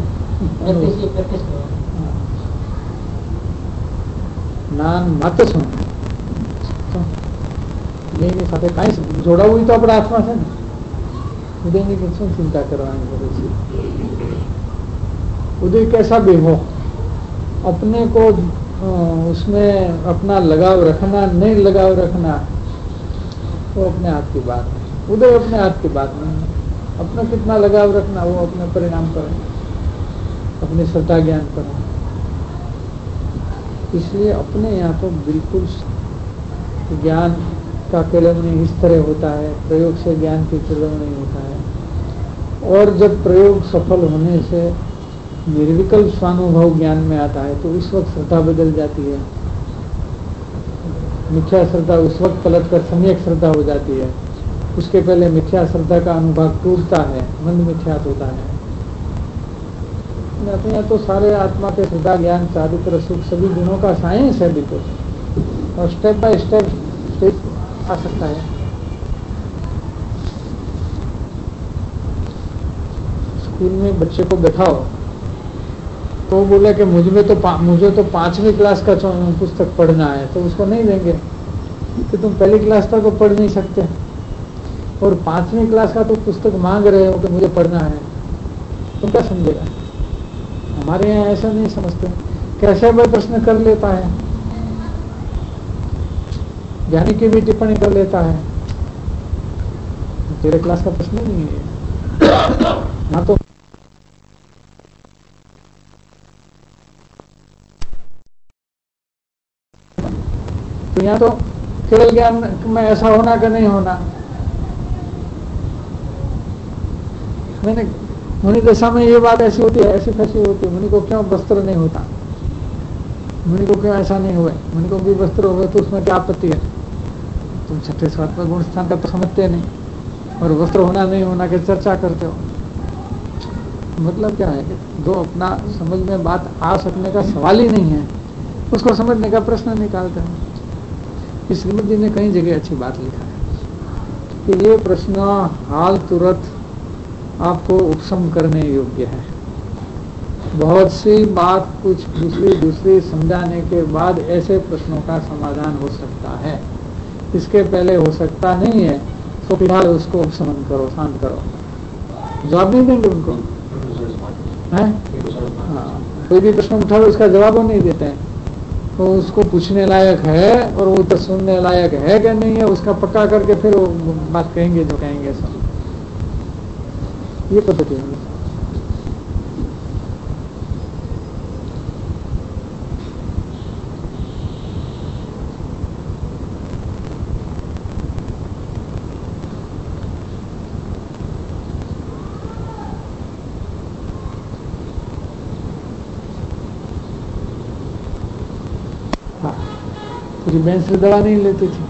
જ્ઞાન માત્ર શું એની સાથે કઈ જોડાવવું તો આપણા હાથમાં છે ને. ઉદયની શું ચિંતા કરવાની જરૂર છે? उदय कैसा भी हो, अपने को उसमें अपना लगाव रखना नहीं लगाव रखना वो अपने हाथ की बात है. उदय अपने हाथ की बात नहीं है. अपना कितना लगाव रखना वो अपने परिणाम पर है, अपने श्रद्धा ज्ञान पर है. इसलिए अपने यहाँ तो बिल्कुल ज्ञान का केलवनी इस तरह होता है, प्रयोग से ज्ञान की केलवनी होता है. और जब प्रयोग सफल होने से निर्विकल्प स्वानुभव ज्ञान में आता है तो उस वक्त श्रद्धा बदल जाती है. मिथ्या श्रद्धा उस वक्त पलट कर सम्यक श्रद्धा हो जाती है. उसके पहले मिथ्या श्रद्धा का अनुभव टूटता है, मंद मिथ्यात होता है. अपने यहाँ तो सारे आत्मा के श्रद्धा ज्ञान चारित्र सुख सभी गुणों का साइंस है बिल्कुल, और स्टेप बाय स्टेप स्टेप आ सकता है. स्कूल में बच्चे को बैठाओ तो बोले कि मुझे तो मुझे तो पांचवी क्लास का पुस्तक पढ़ना है, तो उसको नहीं देंगे कि तुम पहली क्लास तक तो पढ़ नहीं सकते और पांचवी क्लास का तो पुस्तक मांग रहे हो कि मुझे पढ़ना है, तुम क्या समझेगा? हमारे यहाँ ऐसा नहीं समझते. कैसे वह प्रश्न कर लेता है, ज्ञानी की भी टिप्पणी कर लेता है. तेरे क्लास का प्रश्न नहीं है. ना तो तो यहाँ तो केवल ज्ञान में ऐसा होना कि नहीं होना. मैंने मुनि दशा में ये बात ऐसी होती है, ऐसी फैसी होती है. मुनि को क्यों वस्त्र नहीं होता, मुनि को क्यों ऐसा नहीं हुआ, मुनि को भी वस्त्र हुए तो उसमें क्या आपत्ति है? तुम छठे सातवें गुण स्थान का तो समझते नहीं और वस्त्र होना नहीं होना की चर्चा करते हो. मतलब क्या है कि जो अपना समझ में बात आ सकने का सवाल ही नहीं है उसको समझने का प्रश्न निकालते हैं. इस श्रीमद जी ने कई जगह अच्छी बात लिखा है कि ये प्रश्न हाल तुरंत आपको उपशम करने योग्य है. बहुत सी बात कुछ दूसरी दूसरी समझाने के बाद ऐसे प्रश्नों का समाधान हो सकता है, इसके पहले हो सकता नहीं है. तो फिलहाल उसको उपशमन करो, शांत करो. जवाब नहीं देंगे उनको. हैं? हाँ, कोई भी प्रश्न उठाओ उसका जवाब वो नहीं देते हैं, तो उसको पूछने लायक है और वो तो सुनने लायक है कि नहीं है उसका पक्का करके फिर वो बात कहेंगे जो कहेंगे सब। ये पद्धति है। पूरी बेंच से दवा नहीं लेती थी,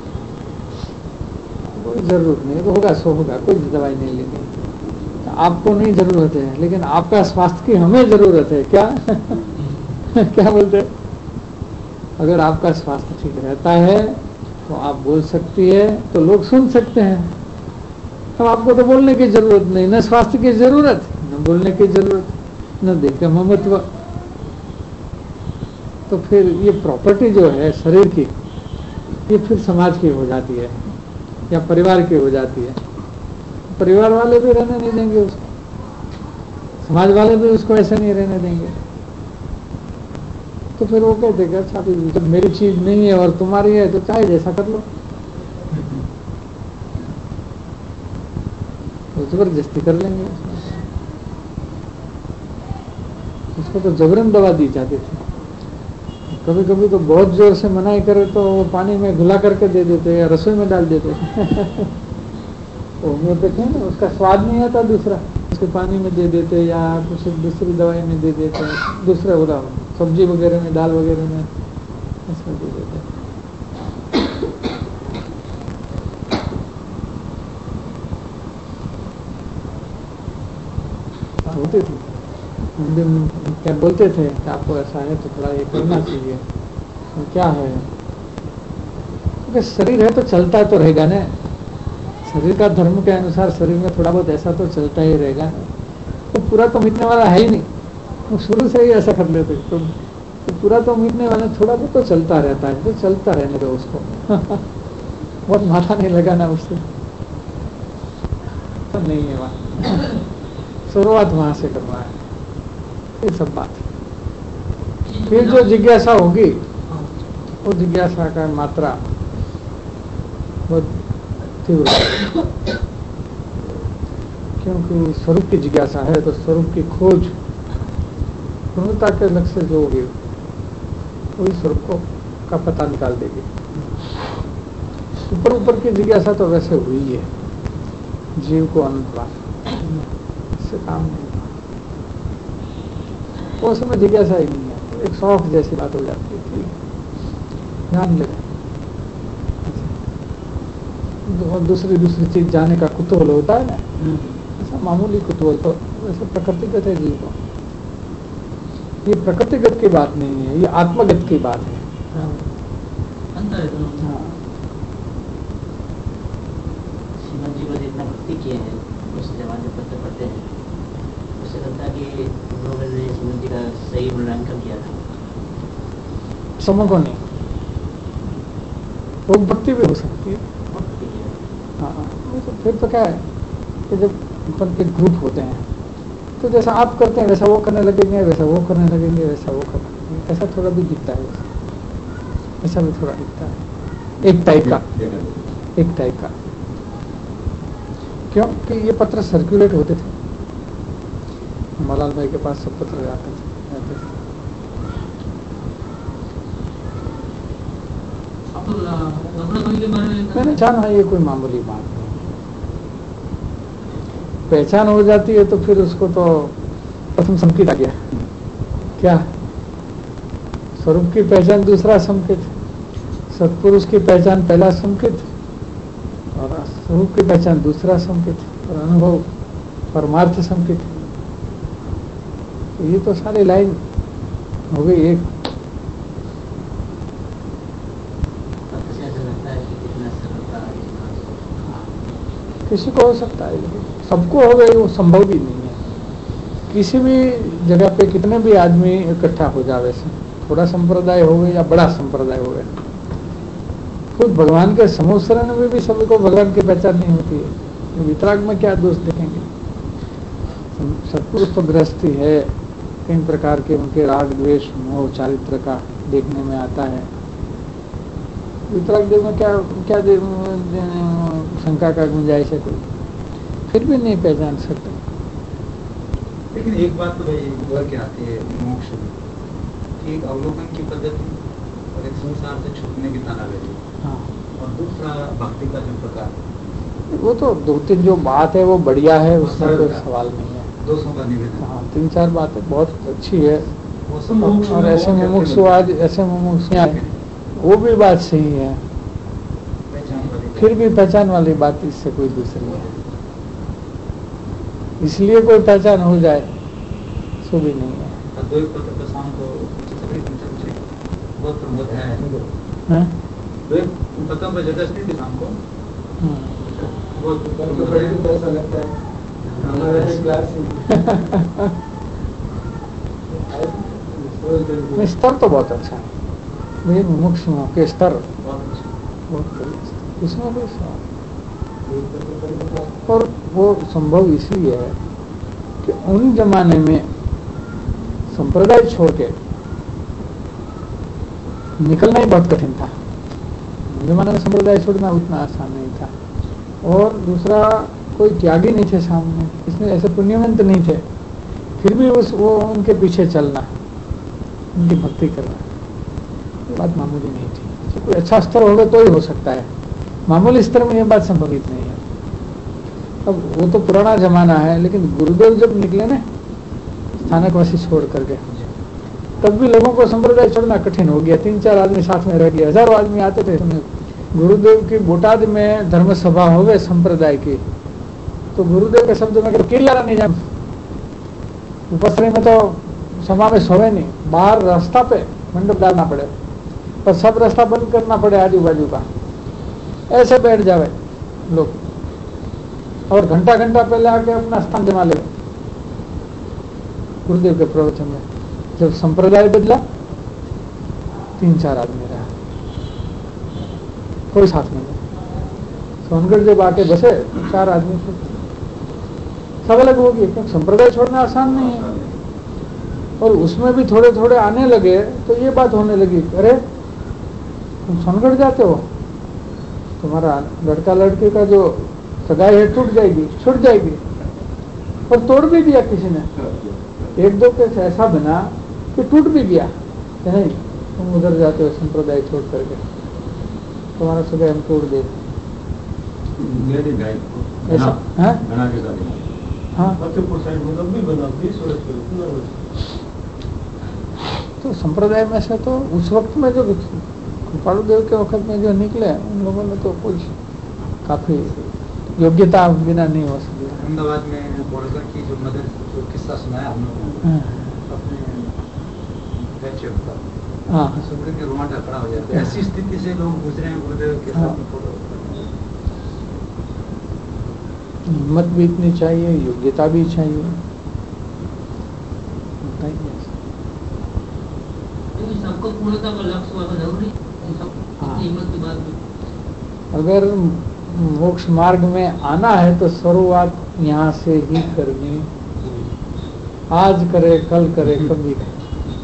कोई जरूरत नहीं, तो होगा सो होगा, कोई दवाई नहीं लेनी। आपको नहीं जरूरत है, लेकिन आपका स्वास्थ्य की हमें जरूरत है। क्या क्या बोलते हैं? अगर आपका स्वास्थ्य ठीक रहता है तो आप बोल सकती है, तो लोग सुन सकते हैं। अब आपको तो बोलने की जरूरत नहीं, न स्वास्थ्य की जरूरत, न बोलने की जरूरत, न देख ममत्व। तो फिर ये प्रॉपर्टी जो है शरीर की, ये फिर समाज की हो जाती है या परिवार की हो जाती है। परिवार वाले भी रहने नहीं देंगे उसको, समाज वाले भी उसको ऐसे नहीं रहने देंगे। तो फिर वो कहते हैं अच्छा जब मेरी चीज नहीं है और तुम्हारी है तो चाहे जैसा कर लो, तो जबरदस्ती कर लेंगे। उसको तो जबरन दवा दी जाती थी। कभी कभी तो बहुत जोर से मनाई करे तो वो पानी में घुला करके दे देते या रसोई में डाल देते। होम्योपैथी है ना, उसका स्वाद नहीं आता, दूसरा उसके पानी में दे देते या कुछ दूसरी दवाई में दे देते, दूसरा बोला सब्जी वगैरह में, दाल वगैरह में इसमें दे देते। होती थी क्या बोलते थे कि आपको ऐसा है तो थोड़ा ये करना चाहिए। तो क्या है, क्योंकि शरीर है तो चलता तो रहेगा ना, शरीर का धर्म के अनुसार शरीर में थोड़ा बहुत ऐसा तो चलता ही रहेगा। तो पूरा तो मिटने वाला है ही नहीं, तो शुरू से ही ऐसा कर लेते तो, तो पूरा तो मिटने वाला, थोड़ा बहुत तो चलता रहता है, तो चलता रहने दो उसको। बहुत माथा नहीं लगाना उससे, तो नहीं है वहां, शुरुआत वहां से करना है ये सब बात। फिर जो जिज्ञासा होगी वो जिज्ञासा का मात्रा बहुत तीव्र है, क्योंकि स्वरूप की जिज्ञासा है तो स्वरूप की खोज पूर्णता के लक्ष्य जो होगी वही स्वरूप को का पता निकाल देगी। ऊपर ऊपर की जिज्ञासा तो वैसे हुई है, जीव को अनंतवाद, इससे काम नहीं, वो उसमें जिज्ञासा ही नहीं है, एक शौक जैसी बात हो जाती है, ध्यान लगे। और दूसरी दूसरी चीज जाने का कुतूहल होता है ना, ऐसा मामूली कुतूहल तो वैसे प्रकृतिगत है जीव को। ये प्रकृतिगत की बात नहीं है, ये आत्मगत की बात है। हाँ। श्रीमद जी को जितना भक्ति किए हैं उस जमाने पत्र पढ़ते हैं, उससे लगता है कि उन्होंने श्रीमद जी का सही मूल्यांकन किया था। समझ को नहीं, वो भक्ति भी हो सकती है। हाँ, तो फिर तो क्या है कि जब अपन के ग्रुप होते हैं तो जैसा आप करते हैं वैसा वो करने लगेंगे, वैसा वो करने लगेंगे, वैसा वो करने लगेंगे, ऐसा थोड़ा भी दिखता है, ऐसा भी थोड़ा दिखता है, एक टाइप का, एक टाइप का। क्यों कि ये पत्र सर्कुलेट होते थे, मलाल भाई के पास सब पत्र आते थे। मैंने जाना ये कोई मामूली बात नहीं, पहचान हो जाती है तो फिर उसको तो प्रथम संकेत आ गया। क्या स्वरूप की पहचान दूसरा संकेत, सत्पुरुष की पहचान पहला संकेत, और स्वरूप की पहचान दूसरा संकेत, और अनुभव परमार्थ संकेत। तो ये तो सारी लाइन हो गई एक। किसी को हो सकता है, सबको हो गई वो संभव भी नहीं है। किसी भी जगह पे कितने भी आदमी इकट्ठा हो जावे से, थोड़ा संप्रदाय हो गया या बड़ा संप्रदाय हो गया, खुद भगवान के समूह शरण में भी सभी को भगवान की पहचान नहीं होती है। वितराग में क्या दोष देखेंगे? सत्पुरुष तो गृहस्थी है, कई प्रकार के उनके राग द्वेष मोह चारित्र का देखने में आता है। वितराग देव में क्या क्या दे, शंका का गुंजाइश है कोई, फिर भी नहीं पहचान सकते। लेकिन एक बात तो भाई उभर के आती है मोक्ष में, कि एक अवलोकन की पद्धति और एक संसार से छूटने की तानावेदी, हाँ, और दूसरा भक्ति का जो प्रकार, वो तो दो तीन जो बात है वो बढ़िया है, उसमें कोई सवाल नहीं है। दोषों का निवेदन, हाँ, तीन चार बातें बहुत अच्छी है। वो सब मोक्ष और में ऐसे वो मुमुक्षु कहते आज ऐसे मुमुक्षु हैं, वो भी बात सही है, हैं, पहचान वाली फिर भी पहचान वाली बात इससे कोई दूसरी है। इसलिए कोई पहचान हो जाए सो भी नहीं है। अद्वैत पत्र प्रशांत को सभी कुछ बहुत प्रमुख है। हैं? द्वैत पत्र पर जगह स्थिति शाम को हम्म। बहुत तो बड़े को ऐसा लगता है हमारे क्लास में स्तर तो बहुत अच्छा है, ये मुमुक्षुओं के स्तर बहुत अच्छा। बहुत बढ़िया, इसमें भी सवाल। और वो संभव इसलिए है कि उन जमाने में संप्रदाय छोड़ के निकलना ही बहुत कठिन था। उन जमाने में संप्रदाय छोड़ना उतना आसान नहीं था, और दूसरा कोई त्यागी नहीं थे सामने, इसमें ऐसे पुण्यवंत नहीं थे, फिर भी उस वो उनके पीछे चलना, उनकी भक्ति करना, ये बात मामूली नहीं थी। तो कोई अच्छा स्तर होगा तो ही हो सकता है, मामूली स्तर में ये बात संभवित नहीं है। अब वो तो पुराना जमाना है, लेकिन गुरुदेव जब निकले ना स्थानकवासी छोड़ करके, तब भी लोगों को संप्रदाय छोड़ना कठिन हो गया। तीन चार आदमी साथ में रह गए, हजारों आदमी आते थे। गुरुदेव की बोटाद में धर्म सभा हो गए संप्रदाय की, तो गुरुदेव के शब्द में किरियारा नहीं जान, उपश्रय में तो सभा में सोए नहीं, बाहर रास्ता पे मंडप डालना पड़े, पर सब रास्ता बंद करना पड़े आजू बाजू का, ऐसे बैठ जावे लोग, और घंटा घंटा पहले आके अपना स्थान जमा ले। गुरुदेव के प्रवचन में जब संप्रदाय बदला, तीन चार आदमी रहा, कोई साथ में नहीं। सोनगढ़ जब आके बसे, चार आदमी थे, सब अलग हो गए, क्योंकि संप्रदाय छोड़ना आसान नहीं है। और उसमें भी थोड़े थोड़े आने लगे तो ये बात होने लगी, अरे तुम सोनगढ़ जाते हो, तुम्हारा लड़का लड़की का जो सगाई है टूट जाएगी, छूट जाएगी। और तोड़ भी दिया किसी ने, एक दो केस ऐसा बना कि टूट भी गया, नहीं तुम उधर जाते हो संप्रदाय छोड़ करके, तुम्हारा सगाई हम तोड़ दे ऐसा। हाँ, फतेहपुर साइड में तब भी बना, बीस वर्ष पहले। तो संप्रदाय में से तो उस वक्त में जो कृपालु देव के वक्त में जो निकले, उन लोगों ने तो कुछ काफी योग्यता बिना नहीं हो सकती। अहमदाबाद में बोलकर की जो मदर जो किस्सा सुनाया हम लोगों ने अपने बच्चे का, हाँ, सुन के रोमांटा खड़ा हो जाता है। ऐसी स्थिति से लोग गुजरे हैं गुरुदेव के साथ फोटो। हिम्मत भी इतनी चाहिए, योग्यता भी चाहिए, सबको पूर्णता का लक्ष्य होना जरूरी, सब हिम्मत की बात भी। अगर मोक्ष मार्ग में आना है तो शुरुआत यहाँ से ही करनी, आज करे कल करे कभी करे।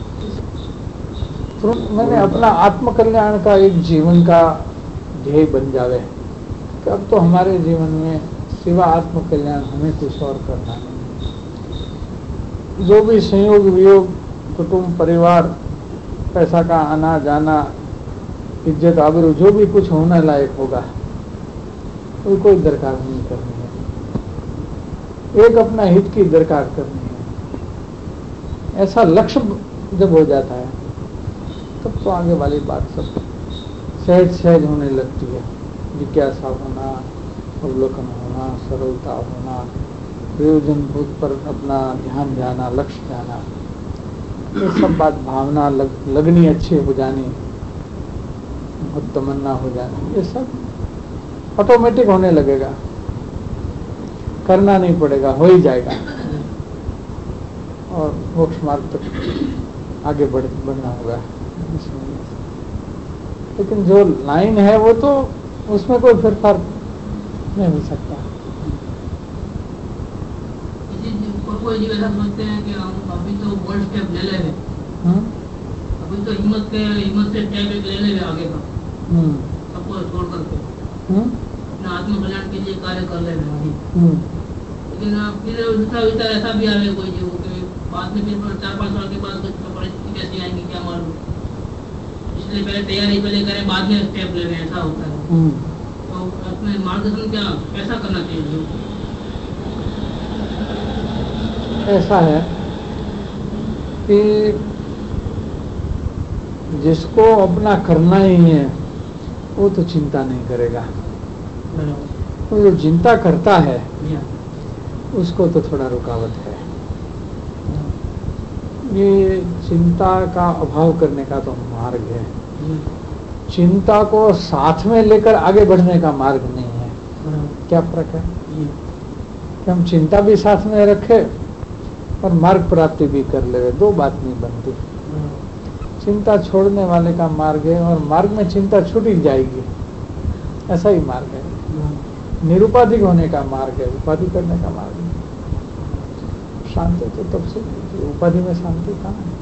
तो मैंने अपना आत्मकल्याण का एक जीवन का ध्येय बन जावे कि अब तो हमारे जीवन में सिवा आत्मकल्याण हमें कुछ और करना नहीं। जो भी संयोग वियोग, कुटुंब परिवार, पैसा का आना जाना, इज्जत आबरू, जो भी कुछ होने लायक होगा वो कोई दरकार नहीं करनी है, एक अपना हित की दरकार करनी है। ऐसा लक्ष्य जब हो जाता है तब तो आगे वाली बात सब सहज सहज होने लगती है। जिज्ञासा होना, अवलोकन होना, सरलता होना, प्रयोजन भूत पर अपना ध्यान जाना, लक्ष्य जाना, ये सब बात भावना लग, लगनी अच्छी हो जानी, बहुत तमन्ना हो जानी, ये सब ऑटोमेटिक होने लगेगा, करना नहीं पड़ेगा, हो ही जाएगा और मोक्ष मार्ग तक आगे बढ़ बढ़ना होगा। लेकिन जो लाइन है वो तो उसमें कोई फेरफार नहीं हो सकता। कोई जीव ऐसा सोचते हैं कि हम अभी तो बोल्ड स्टेप ले ले रहे, हम्म, अभी तो हिम्मत के हिम्मत से स्टेप एक ले ले रहे आगे का, हम्म, सबको छोड़ करके हम्म, अपना आत्म कल्याण के लिए कार्य कर ले रहे हैं। हम्म, लेकिन अब फिर दूसरा विचार ऐसा भी आवे कोई जीव कि बाद में फिर चार पाँच साल के बाद कुछ परिस्थिति कैसी आएंगी क्या मालूम, इसलिए पहले तैयारी पहले करें बाद में स्टेप ले रहे हैं, ऐसा होता है। हम्म। तो अपने मार्गदर्शन क्या कैसा करना चाहिए जीव को? ऐसा है कि जिसको अपना करना ही है वो तो चिंता नहीं करेगा, वो जो चिंता करता है उसको तो थोड़ा रुकावट है। ये चिंता का अभाव करने का तो मार्ग है, चिंता को साथ में लेकर आगे बढ़ने का मार्ग नहीं है। क्या फर्क है कि हम चिंता भी साथ में रखे और मार्ग प्राप्ति भी कर ले, दो बात नहीं बनती। चिंता छोड़ने वाले का मार्ग है और मार्ग में चिंता छूट ही जाएगी, ऐसा ही मार्ग है। निरुपाधिक होने का मार्ग है, उपाधि करने का मार्ग है। शांति तो तब से उपाधि में शांति कहाँ है?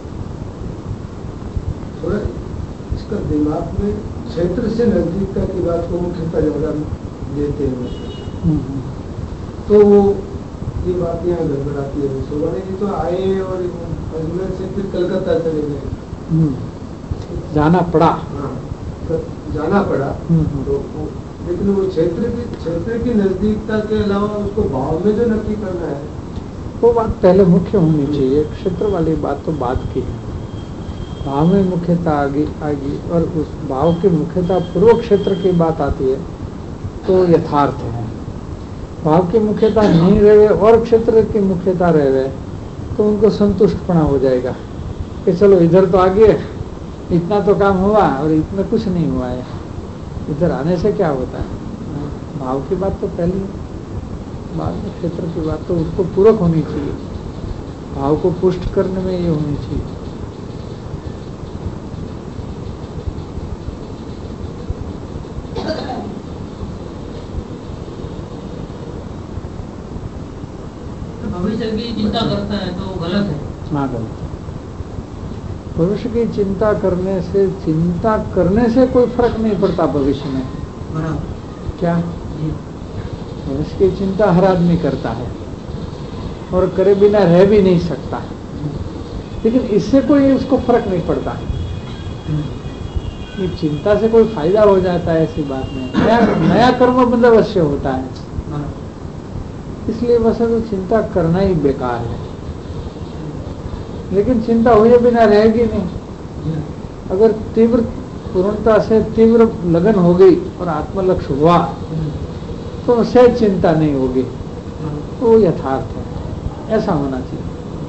थोड़ा इसका दिमाग में क्षेत्र से नजदीकता की बात को मुख्यता ज्यादा देते हैं, हम्म, तो वो ये बात यहाँ गड़बड़ाती है। सोबानी जी तो आए और अजमेर से फिर कलकत्ता चले गए, हम्म, जाना पड़ा। हाँ तो जाना पड़ा। हम्म, तो वो- लेकिन वो क्षेत्र की क्षेत्र की नजदीकता के अलावा उसको भाव में जो नक्की करना है, वो बात पहले मुख्य होनी चाहिए। क्षेत्र वाली बात तो बाद की है, भाव में मुख्यता आगे आएगी और उस भाव की मुख्यता पूर्व क्षेत्र की बात आती है तो यथार्थ है। भाव की मुख्यता नहीं रहे और क्षेत्र की मुख्यता रह रहे तो उनको संतुष्टपना हो जाएगा कि चलो इधर तो आगे इतना तो काम हुआ और इतना कुछ नहीं हुआ है, इधर आने से क्या होता है। भाव की बात तो पहली, बाद में क्षेत्र की बात तो उसको पूरक होनी चाहिए, भाव को पुष्ट करने में ये होनी चाहिए। भविष्य की चिंता करता है तो वो गलत है। हाँ, गलत। भविष्य की चिंता करने से चिंता करने से कोई फर्क नहीं पड़ता भविष्य में। बराबर क्या जी। भविष्य की चिंता हर आदमी करता है और करे बिना रह भी नहीं सकता, लेकिन इससे कोई उसको फर्क नहीं पड़ता। ये चिंता से कोई फायदा हो जाता है ऐसी बात नहीं, नया नया कर्म बंद अवश्य होता है, इसलिए बस तो चिंता करना ही बेकार है। लेकिन चिंता हुए बिना रहेगी नहीं। अगर तीव्र पूर्णता से तीव्र लगन हो गई और आत्मलक्ष्य हुआ तो सहज चिंता नहीं होगी, तो वो यथार्थ है, ऐसा होना चाहिए।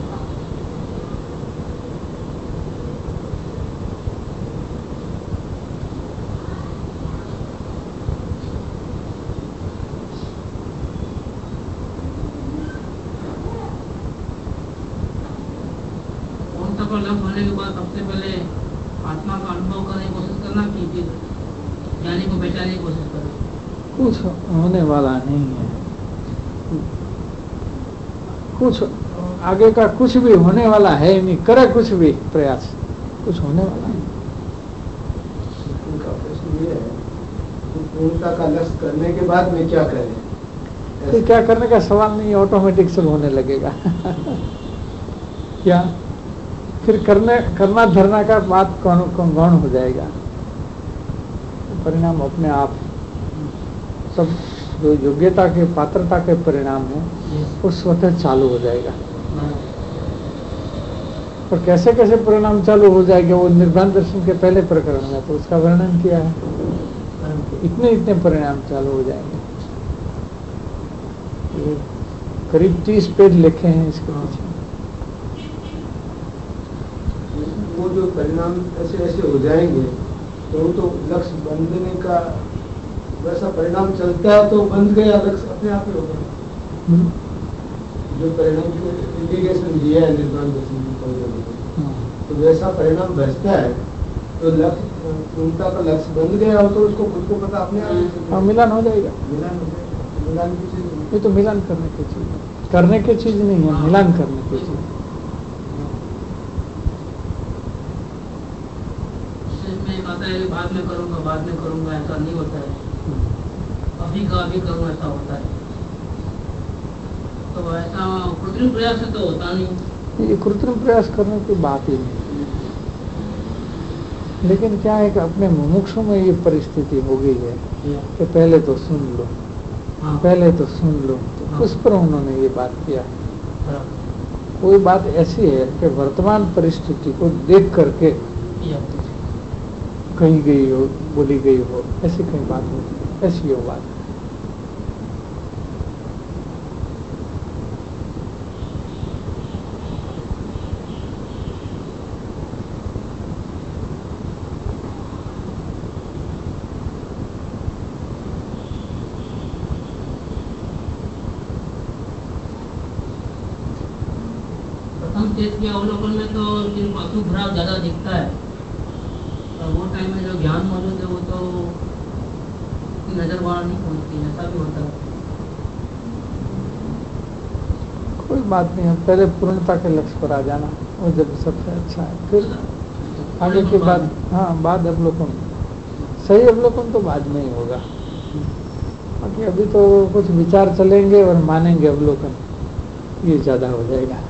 लक्ष्य होने के बाद सबसे पहले आत्मा का अनुभव करने की कोशिश करना कि फिर जाने को पहचानने की कोशिश करना? कुछ होने वाला नहीं है, कुछ आगे का कुछ भी होने वाला है नहीं, करे कुछ भी प्रयास, कुछ होने वाला नहीं। उनका प्रश्न ये है कि पूर्णता का लक्ष्य करने के बाद में क्या करें? तो क्या करने का सवाल नहीं, ऑटोमेटिक सब होने लगेगा। क्या फिर करने करना धरना का बात कौन कौन गौण हो जाएगा, परिणाम अपने आप सब जो योग्यता के पात्रता के परिणाम है वो स्वतः चालू हो जाएगा। और कैसे कैसे परिणाम चालू हो जाएंगे वो निर्वाण दर्शन के पहले प्रकरण में तो उसका वर्णन किया है, इतने इतने परिणाम चालू हो जाएंगे। ये करीब तीस पेज लिखे हैं इसके पीछे। वो जो परिणाम ऐसे ऐसे हो जाएंगे तो वो तो लक्ष्य बंधने का वैसा परिणाम चलता है तो बंध गया लक्ष्य अपने आप ही होगा। जो परिणाम को इंडिकेशन दिया है निर्माण दर्शन तो वैसा परिणाम बचता है तो लक्ष्य पूर्णता का लक्ष्य बंध गया हो तो उसको खुद को पता अपने आप हाँ, मिलन हो जाएगा। मिलान हो जाएगा। मिलान की चीज ये तो मिलन करने की चीज है। करने की चीज नहीं है, मिलान करने की चीज। इसमें कहता है बाद में करूंगा बाद में करूंगा, ऐसा नहीं होता है, अभी का अभी करूँ ऐसा होता है। तो ऐसा कृत्रिम प्रयास से तो होता नहीं। ये कृत्रिम प्रयास करने की बात ही नहीं। लेकिन क्या है कि अपने मुमुक्षु में ये परिस्थिति हो गई है कि पहले तो सुन लो, पहले तो सुन लो, तो उस पर उन्होंने ये बात किया। कोई बात ऐसी है कि वर्तमान परिस्थिति को देख करके कही गई हो, बोली गई हो, ऐसी कहीं बात हो, ऐसी हो बात। के अवलोकन में तो पशु भाव ज्यादा दिखता है, और वो टाइम में जो ज्ञान मौजूद है वो तो नजर बाहर नहीं पहुंचती, ऐसा भी होता है। कोई बात नहीं है, पहले पूर्णता के लक्ष्य पर आ जाना, और जब सबसे अच्छा है फिर आगे की बात। हाँ, बाद अवलोकन, सही अवलोकन तो बाद में ही होगा। बाकी अभी तो कुछ विचार चलेंगे और मानेंगे अवलोकन, ये ज्यादा हो जाएगा,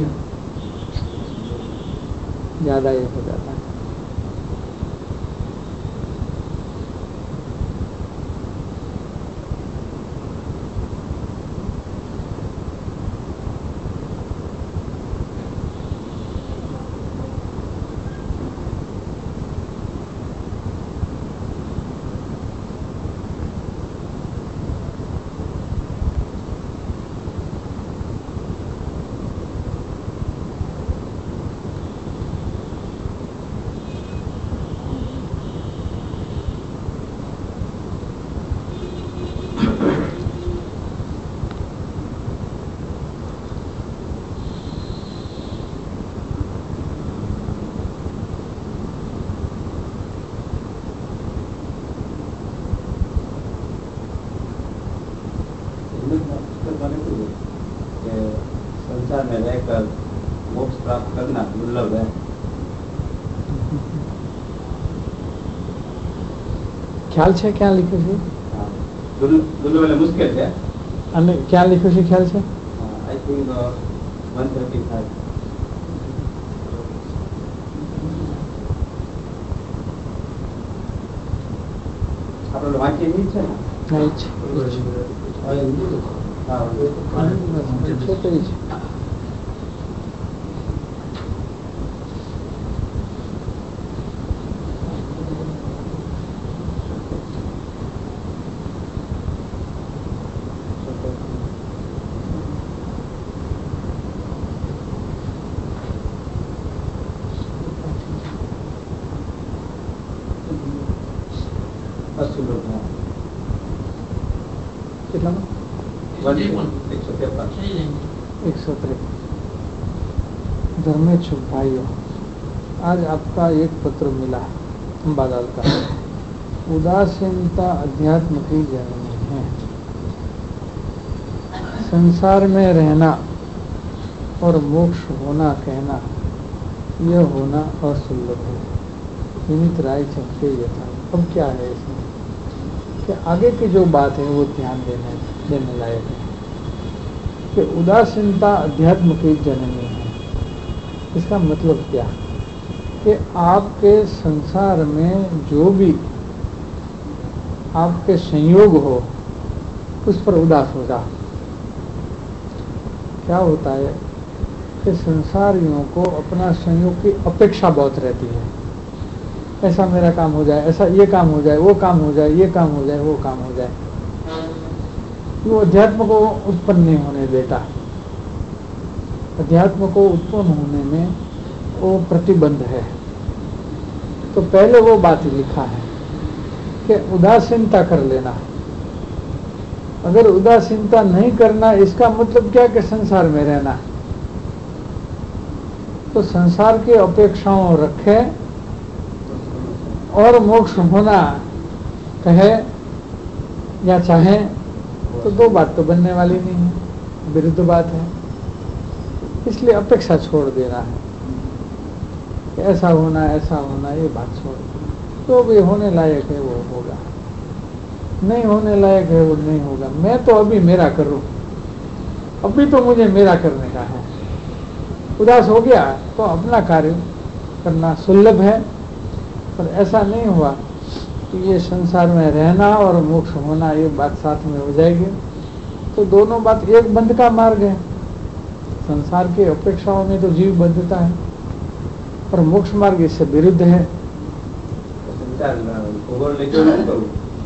ज्यादा ये हो जाता है। संसार में रहकर मोक्ष प्राप्त करना दुर्लभ है। ख्याल છે ક્યાં લખ્યું છે? दुर्लभ એટલે મુશ્કેલ છે। અને ક્યાં લખ્યું છે ખ્યાલ છે? I think one thirty-five। આપણે વાંચીએ નહીં છે ને? નહીં છે, હા, છોકરી છે। કેટલામાં? एक सौ तिरपन। धर्मेच्छुक भाइयों, आज आपका एक पत्र मिला अम्बालाल का। उदासीनता अध्यात्म की जननी है। संसार में रहना और मोक्ष होना कहना, यह होना असुलभ है। विनीत राय चमके यथा। अब क्या है इसमें कि आगे की जो बात है वो ध्यान देने देने लायक है कि उदासीनता अध्यात्म की जननी है। इसका मतलब क्या कि आपके संसार में जो भी आपके संयोग हो उस पर उदास हो जा। क्या होता है कि संसारियों को अपना संयोग की अपेक्षा बहुत रहती है। ऐसा मेरा काम हो जाए, ऐसा ये काम हो जाए, वो काम हो जाए, ये काम हो जाए, वो काम हो जाए। वो अध्यात्म को उत्पन्न नहीं होने देता। अध्यात्म को उत्पन्न होने में वो प्रतिबंध है। तो पहले वो बात लिखा है कि उदासीनता कर लेना। अगर उदासीनता नहीं करना, इसका मतलब क्या कि संसार में रहना। तो संसार की अपेक्षाओं रखे और मोक्ष होना कहे या चाहे, तो दो बात तो बनने वाली नहीं है। विरुद्ध बात है। इसलिए अपेक्षा छोड़ देना है कि ऐसा होना ऐसा होना, ये बात छोड़ देना। तो भी होने लायक है वो होगा, नहीं होने लायक है वो नहीं होगा। मैं तो अभी मेरा करूं, अभी तो मुझे मेरा करने का है। उदास हो गया तो अपना कार्य करना सुलभ है, पर ऐसा नहीं हुआ कि ये संसार में रहना और मोक्ष होना ये बात साथ में हो जाएगी। तो दोनों बात एक बंध का मार्ग है। संसार की अपेक्षाओं में तो जीव बंधता है, और मोक्ष मार्ग इससे विरुद्ध है। भूगोल लेके नहीं करूँ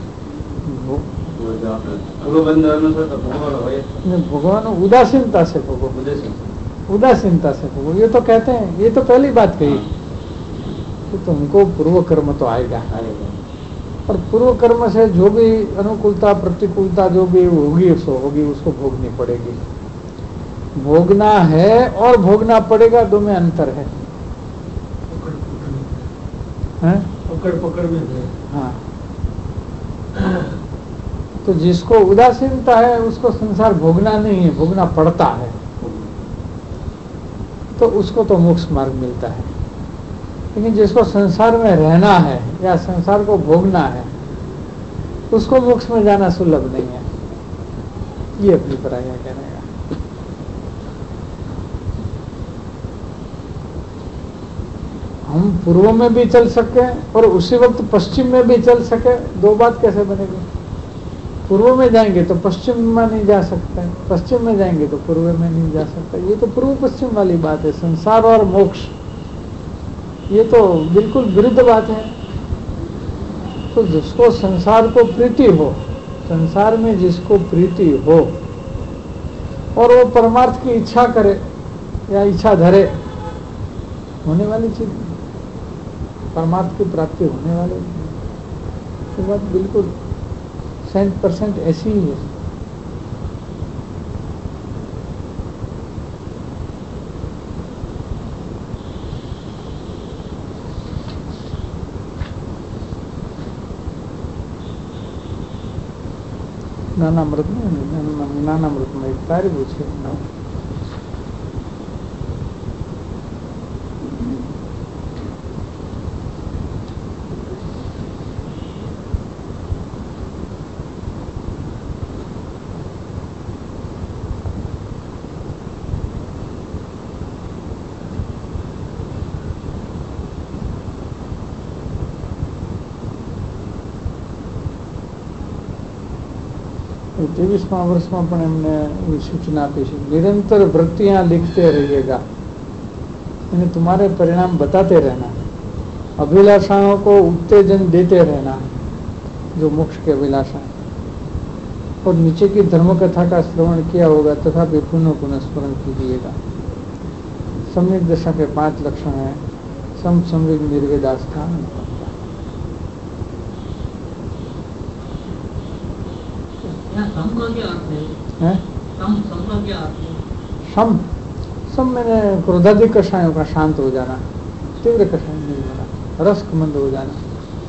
पूर्व बंद अनुसार तो भूगोल हो भगवान उदासीनता से भोगो, उदासीनता से भोगो। ये तो कहते हैं, ये तो पहली बात कही कि तुमको पूर्व कर्म तो आएगा, और पूर्व कर्म से जो भी अनुकूलता प्रतिकूलता जो भी होगी उसको होगी उसको भोगनी पड़ेगी। भोगना है और भोगना पड़ेगा, दो में अंतर है। हैं? पकड़ पकड़ में है। हाँ, तो जिसको उदासीनता है उसको संसार भोगना नहीं है, भोगना पड़ता है, तो उसको तो मोक्ष मार्ग मिलता है। लेकिन जिसको संसार में रहना है या संसार को भोगना है, उसको मोक्ष में जाना सुलभ नहीं है। ये अपनी पराया कहने का। हम पूर्व में भी चल सके और उसी वक्त पश्चिम में भी चल सके, दो बात कैसे बनेगी? पूर्व में जाएंगे तो पश्चिम में नहीं जा सकते, पश्चिम में जाएंगे तो पूर्व में नहीं जा सकते। ये तो पूर्व पश्चिम वाली बात है। संसार और मोक्ष ये तो बिल्कुल विरुद्ध बात है। तो जिसको संसार को प्रीति हो, संसार में जिसको प्रीति हो और वो परमार्थ की इच्छा करे या इच्छा धरे, होने वाली चीज, परमार्थ की प्राप्ति होने वाली, ये बात बिल्कुल सेंट परसेंट ऐसी ही है। ज्ञानामृत में ज्ञानामृत में एक कार्य पूछे, ત્રેવીસમાં વર્ષમાં પણ એમને એવી સૂચના આપી છે, નિરંतर વૃત્તિयां लिखते रहिएगा, यानी तुम्हारे परिणाम बताते रहना, अभिलाषाओं को उत्तेजन देते रहना, जो मोक्ष की अभिलाषा है। और नीचे की धर्म कथा का श्रवण किया होगा तथा पुनः पुनः स्मरण कीजिएगा। सम्यक दशा के पांच लक्षण है, सम संवेग निर्वेदास्था सम का क्या अर्थ है? सम सम का क्या अर्थ है? सम सम मैंने क्रोधाधिक कषायों का शांत हो जाना, तीव्र कषाय नहीं होना, रस मंद हो जाना।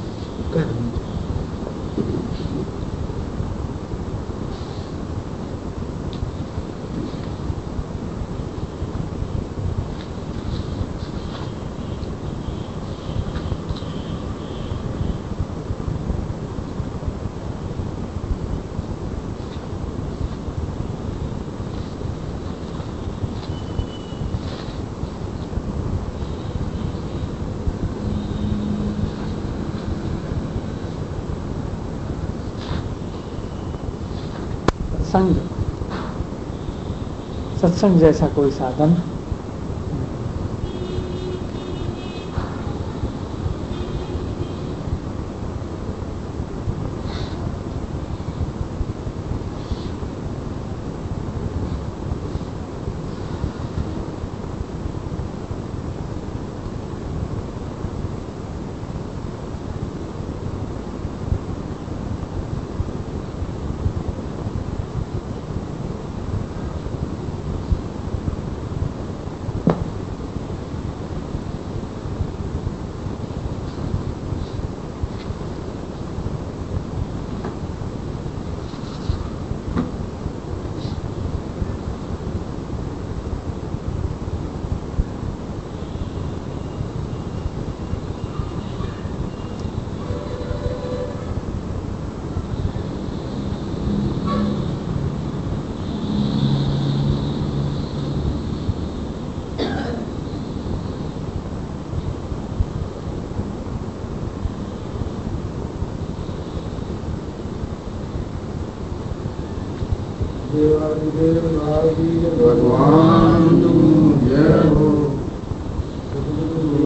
सत्संग, सत्संग जैसा कोई साधन देवादिदेव महावीर भगवान तुम जय हो।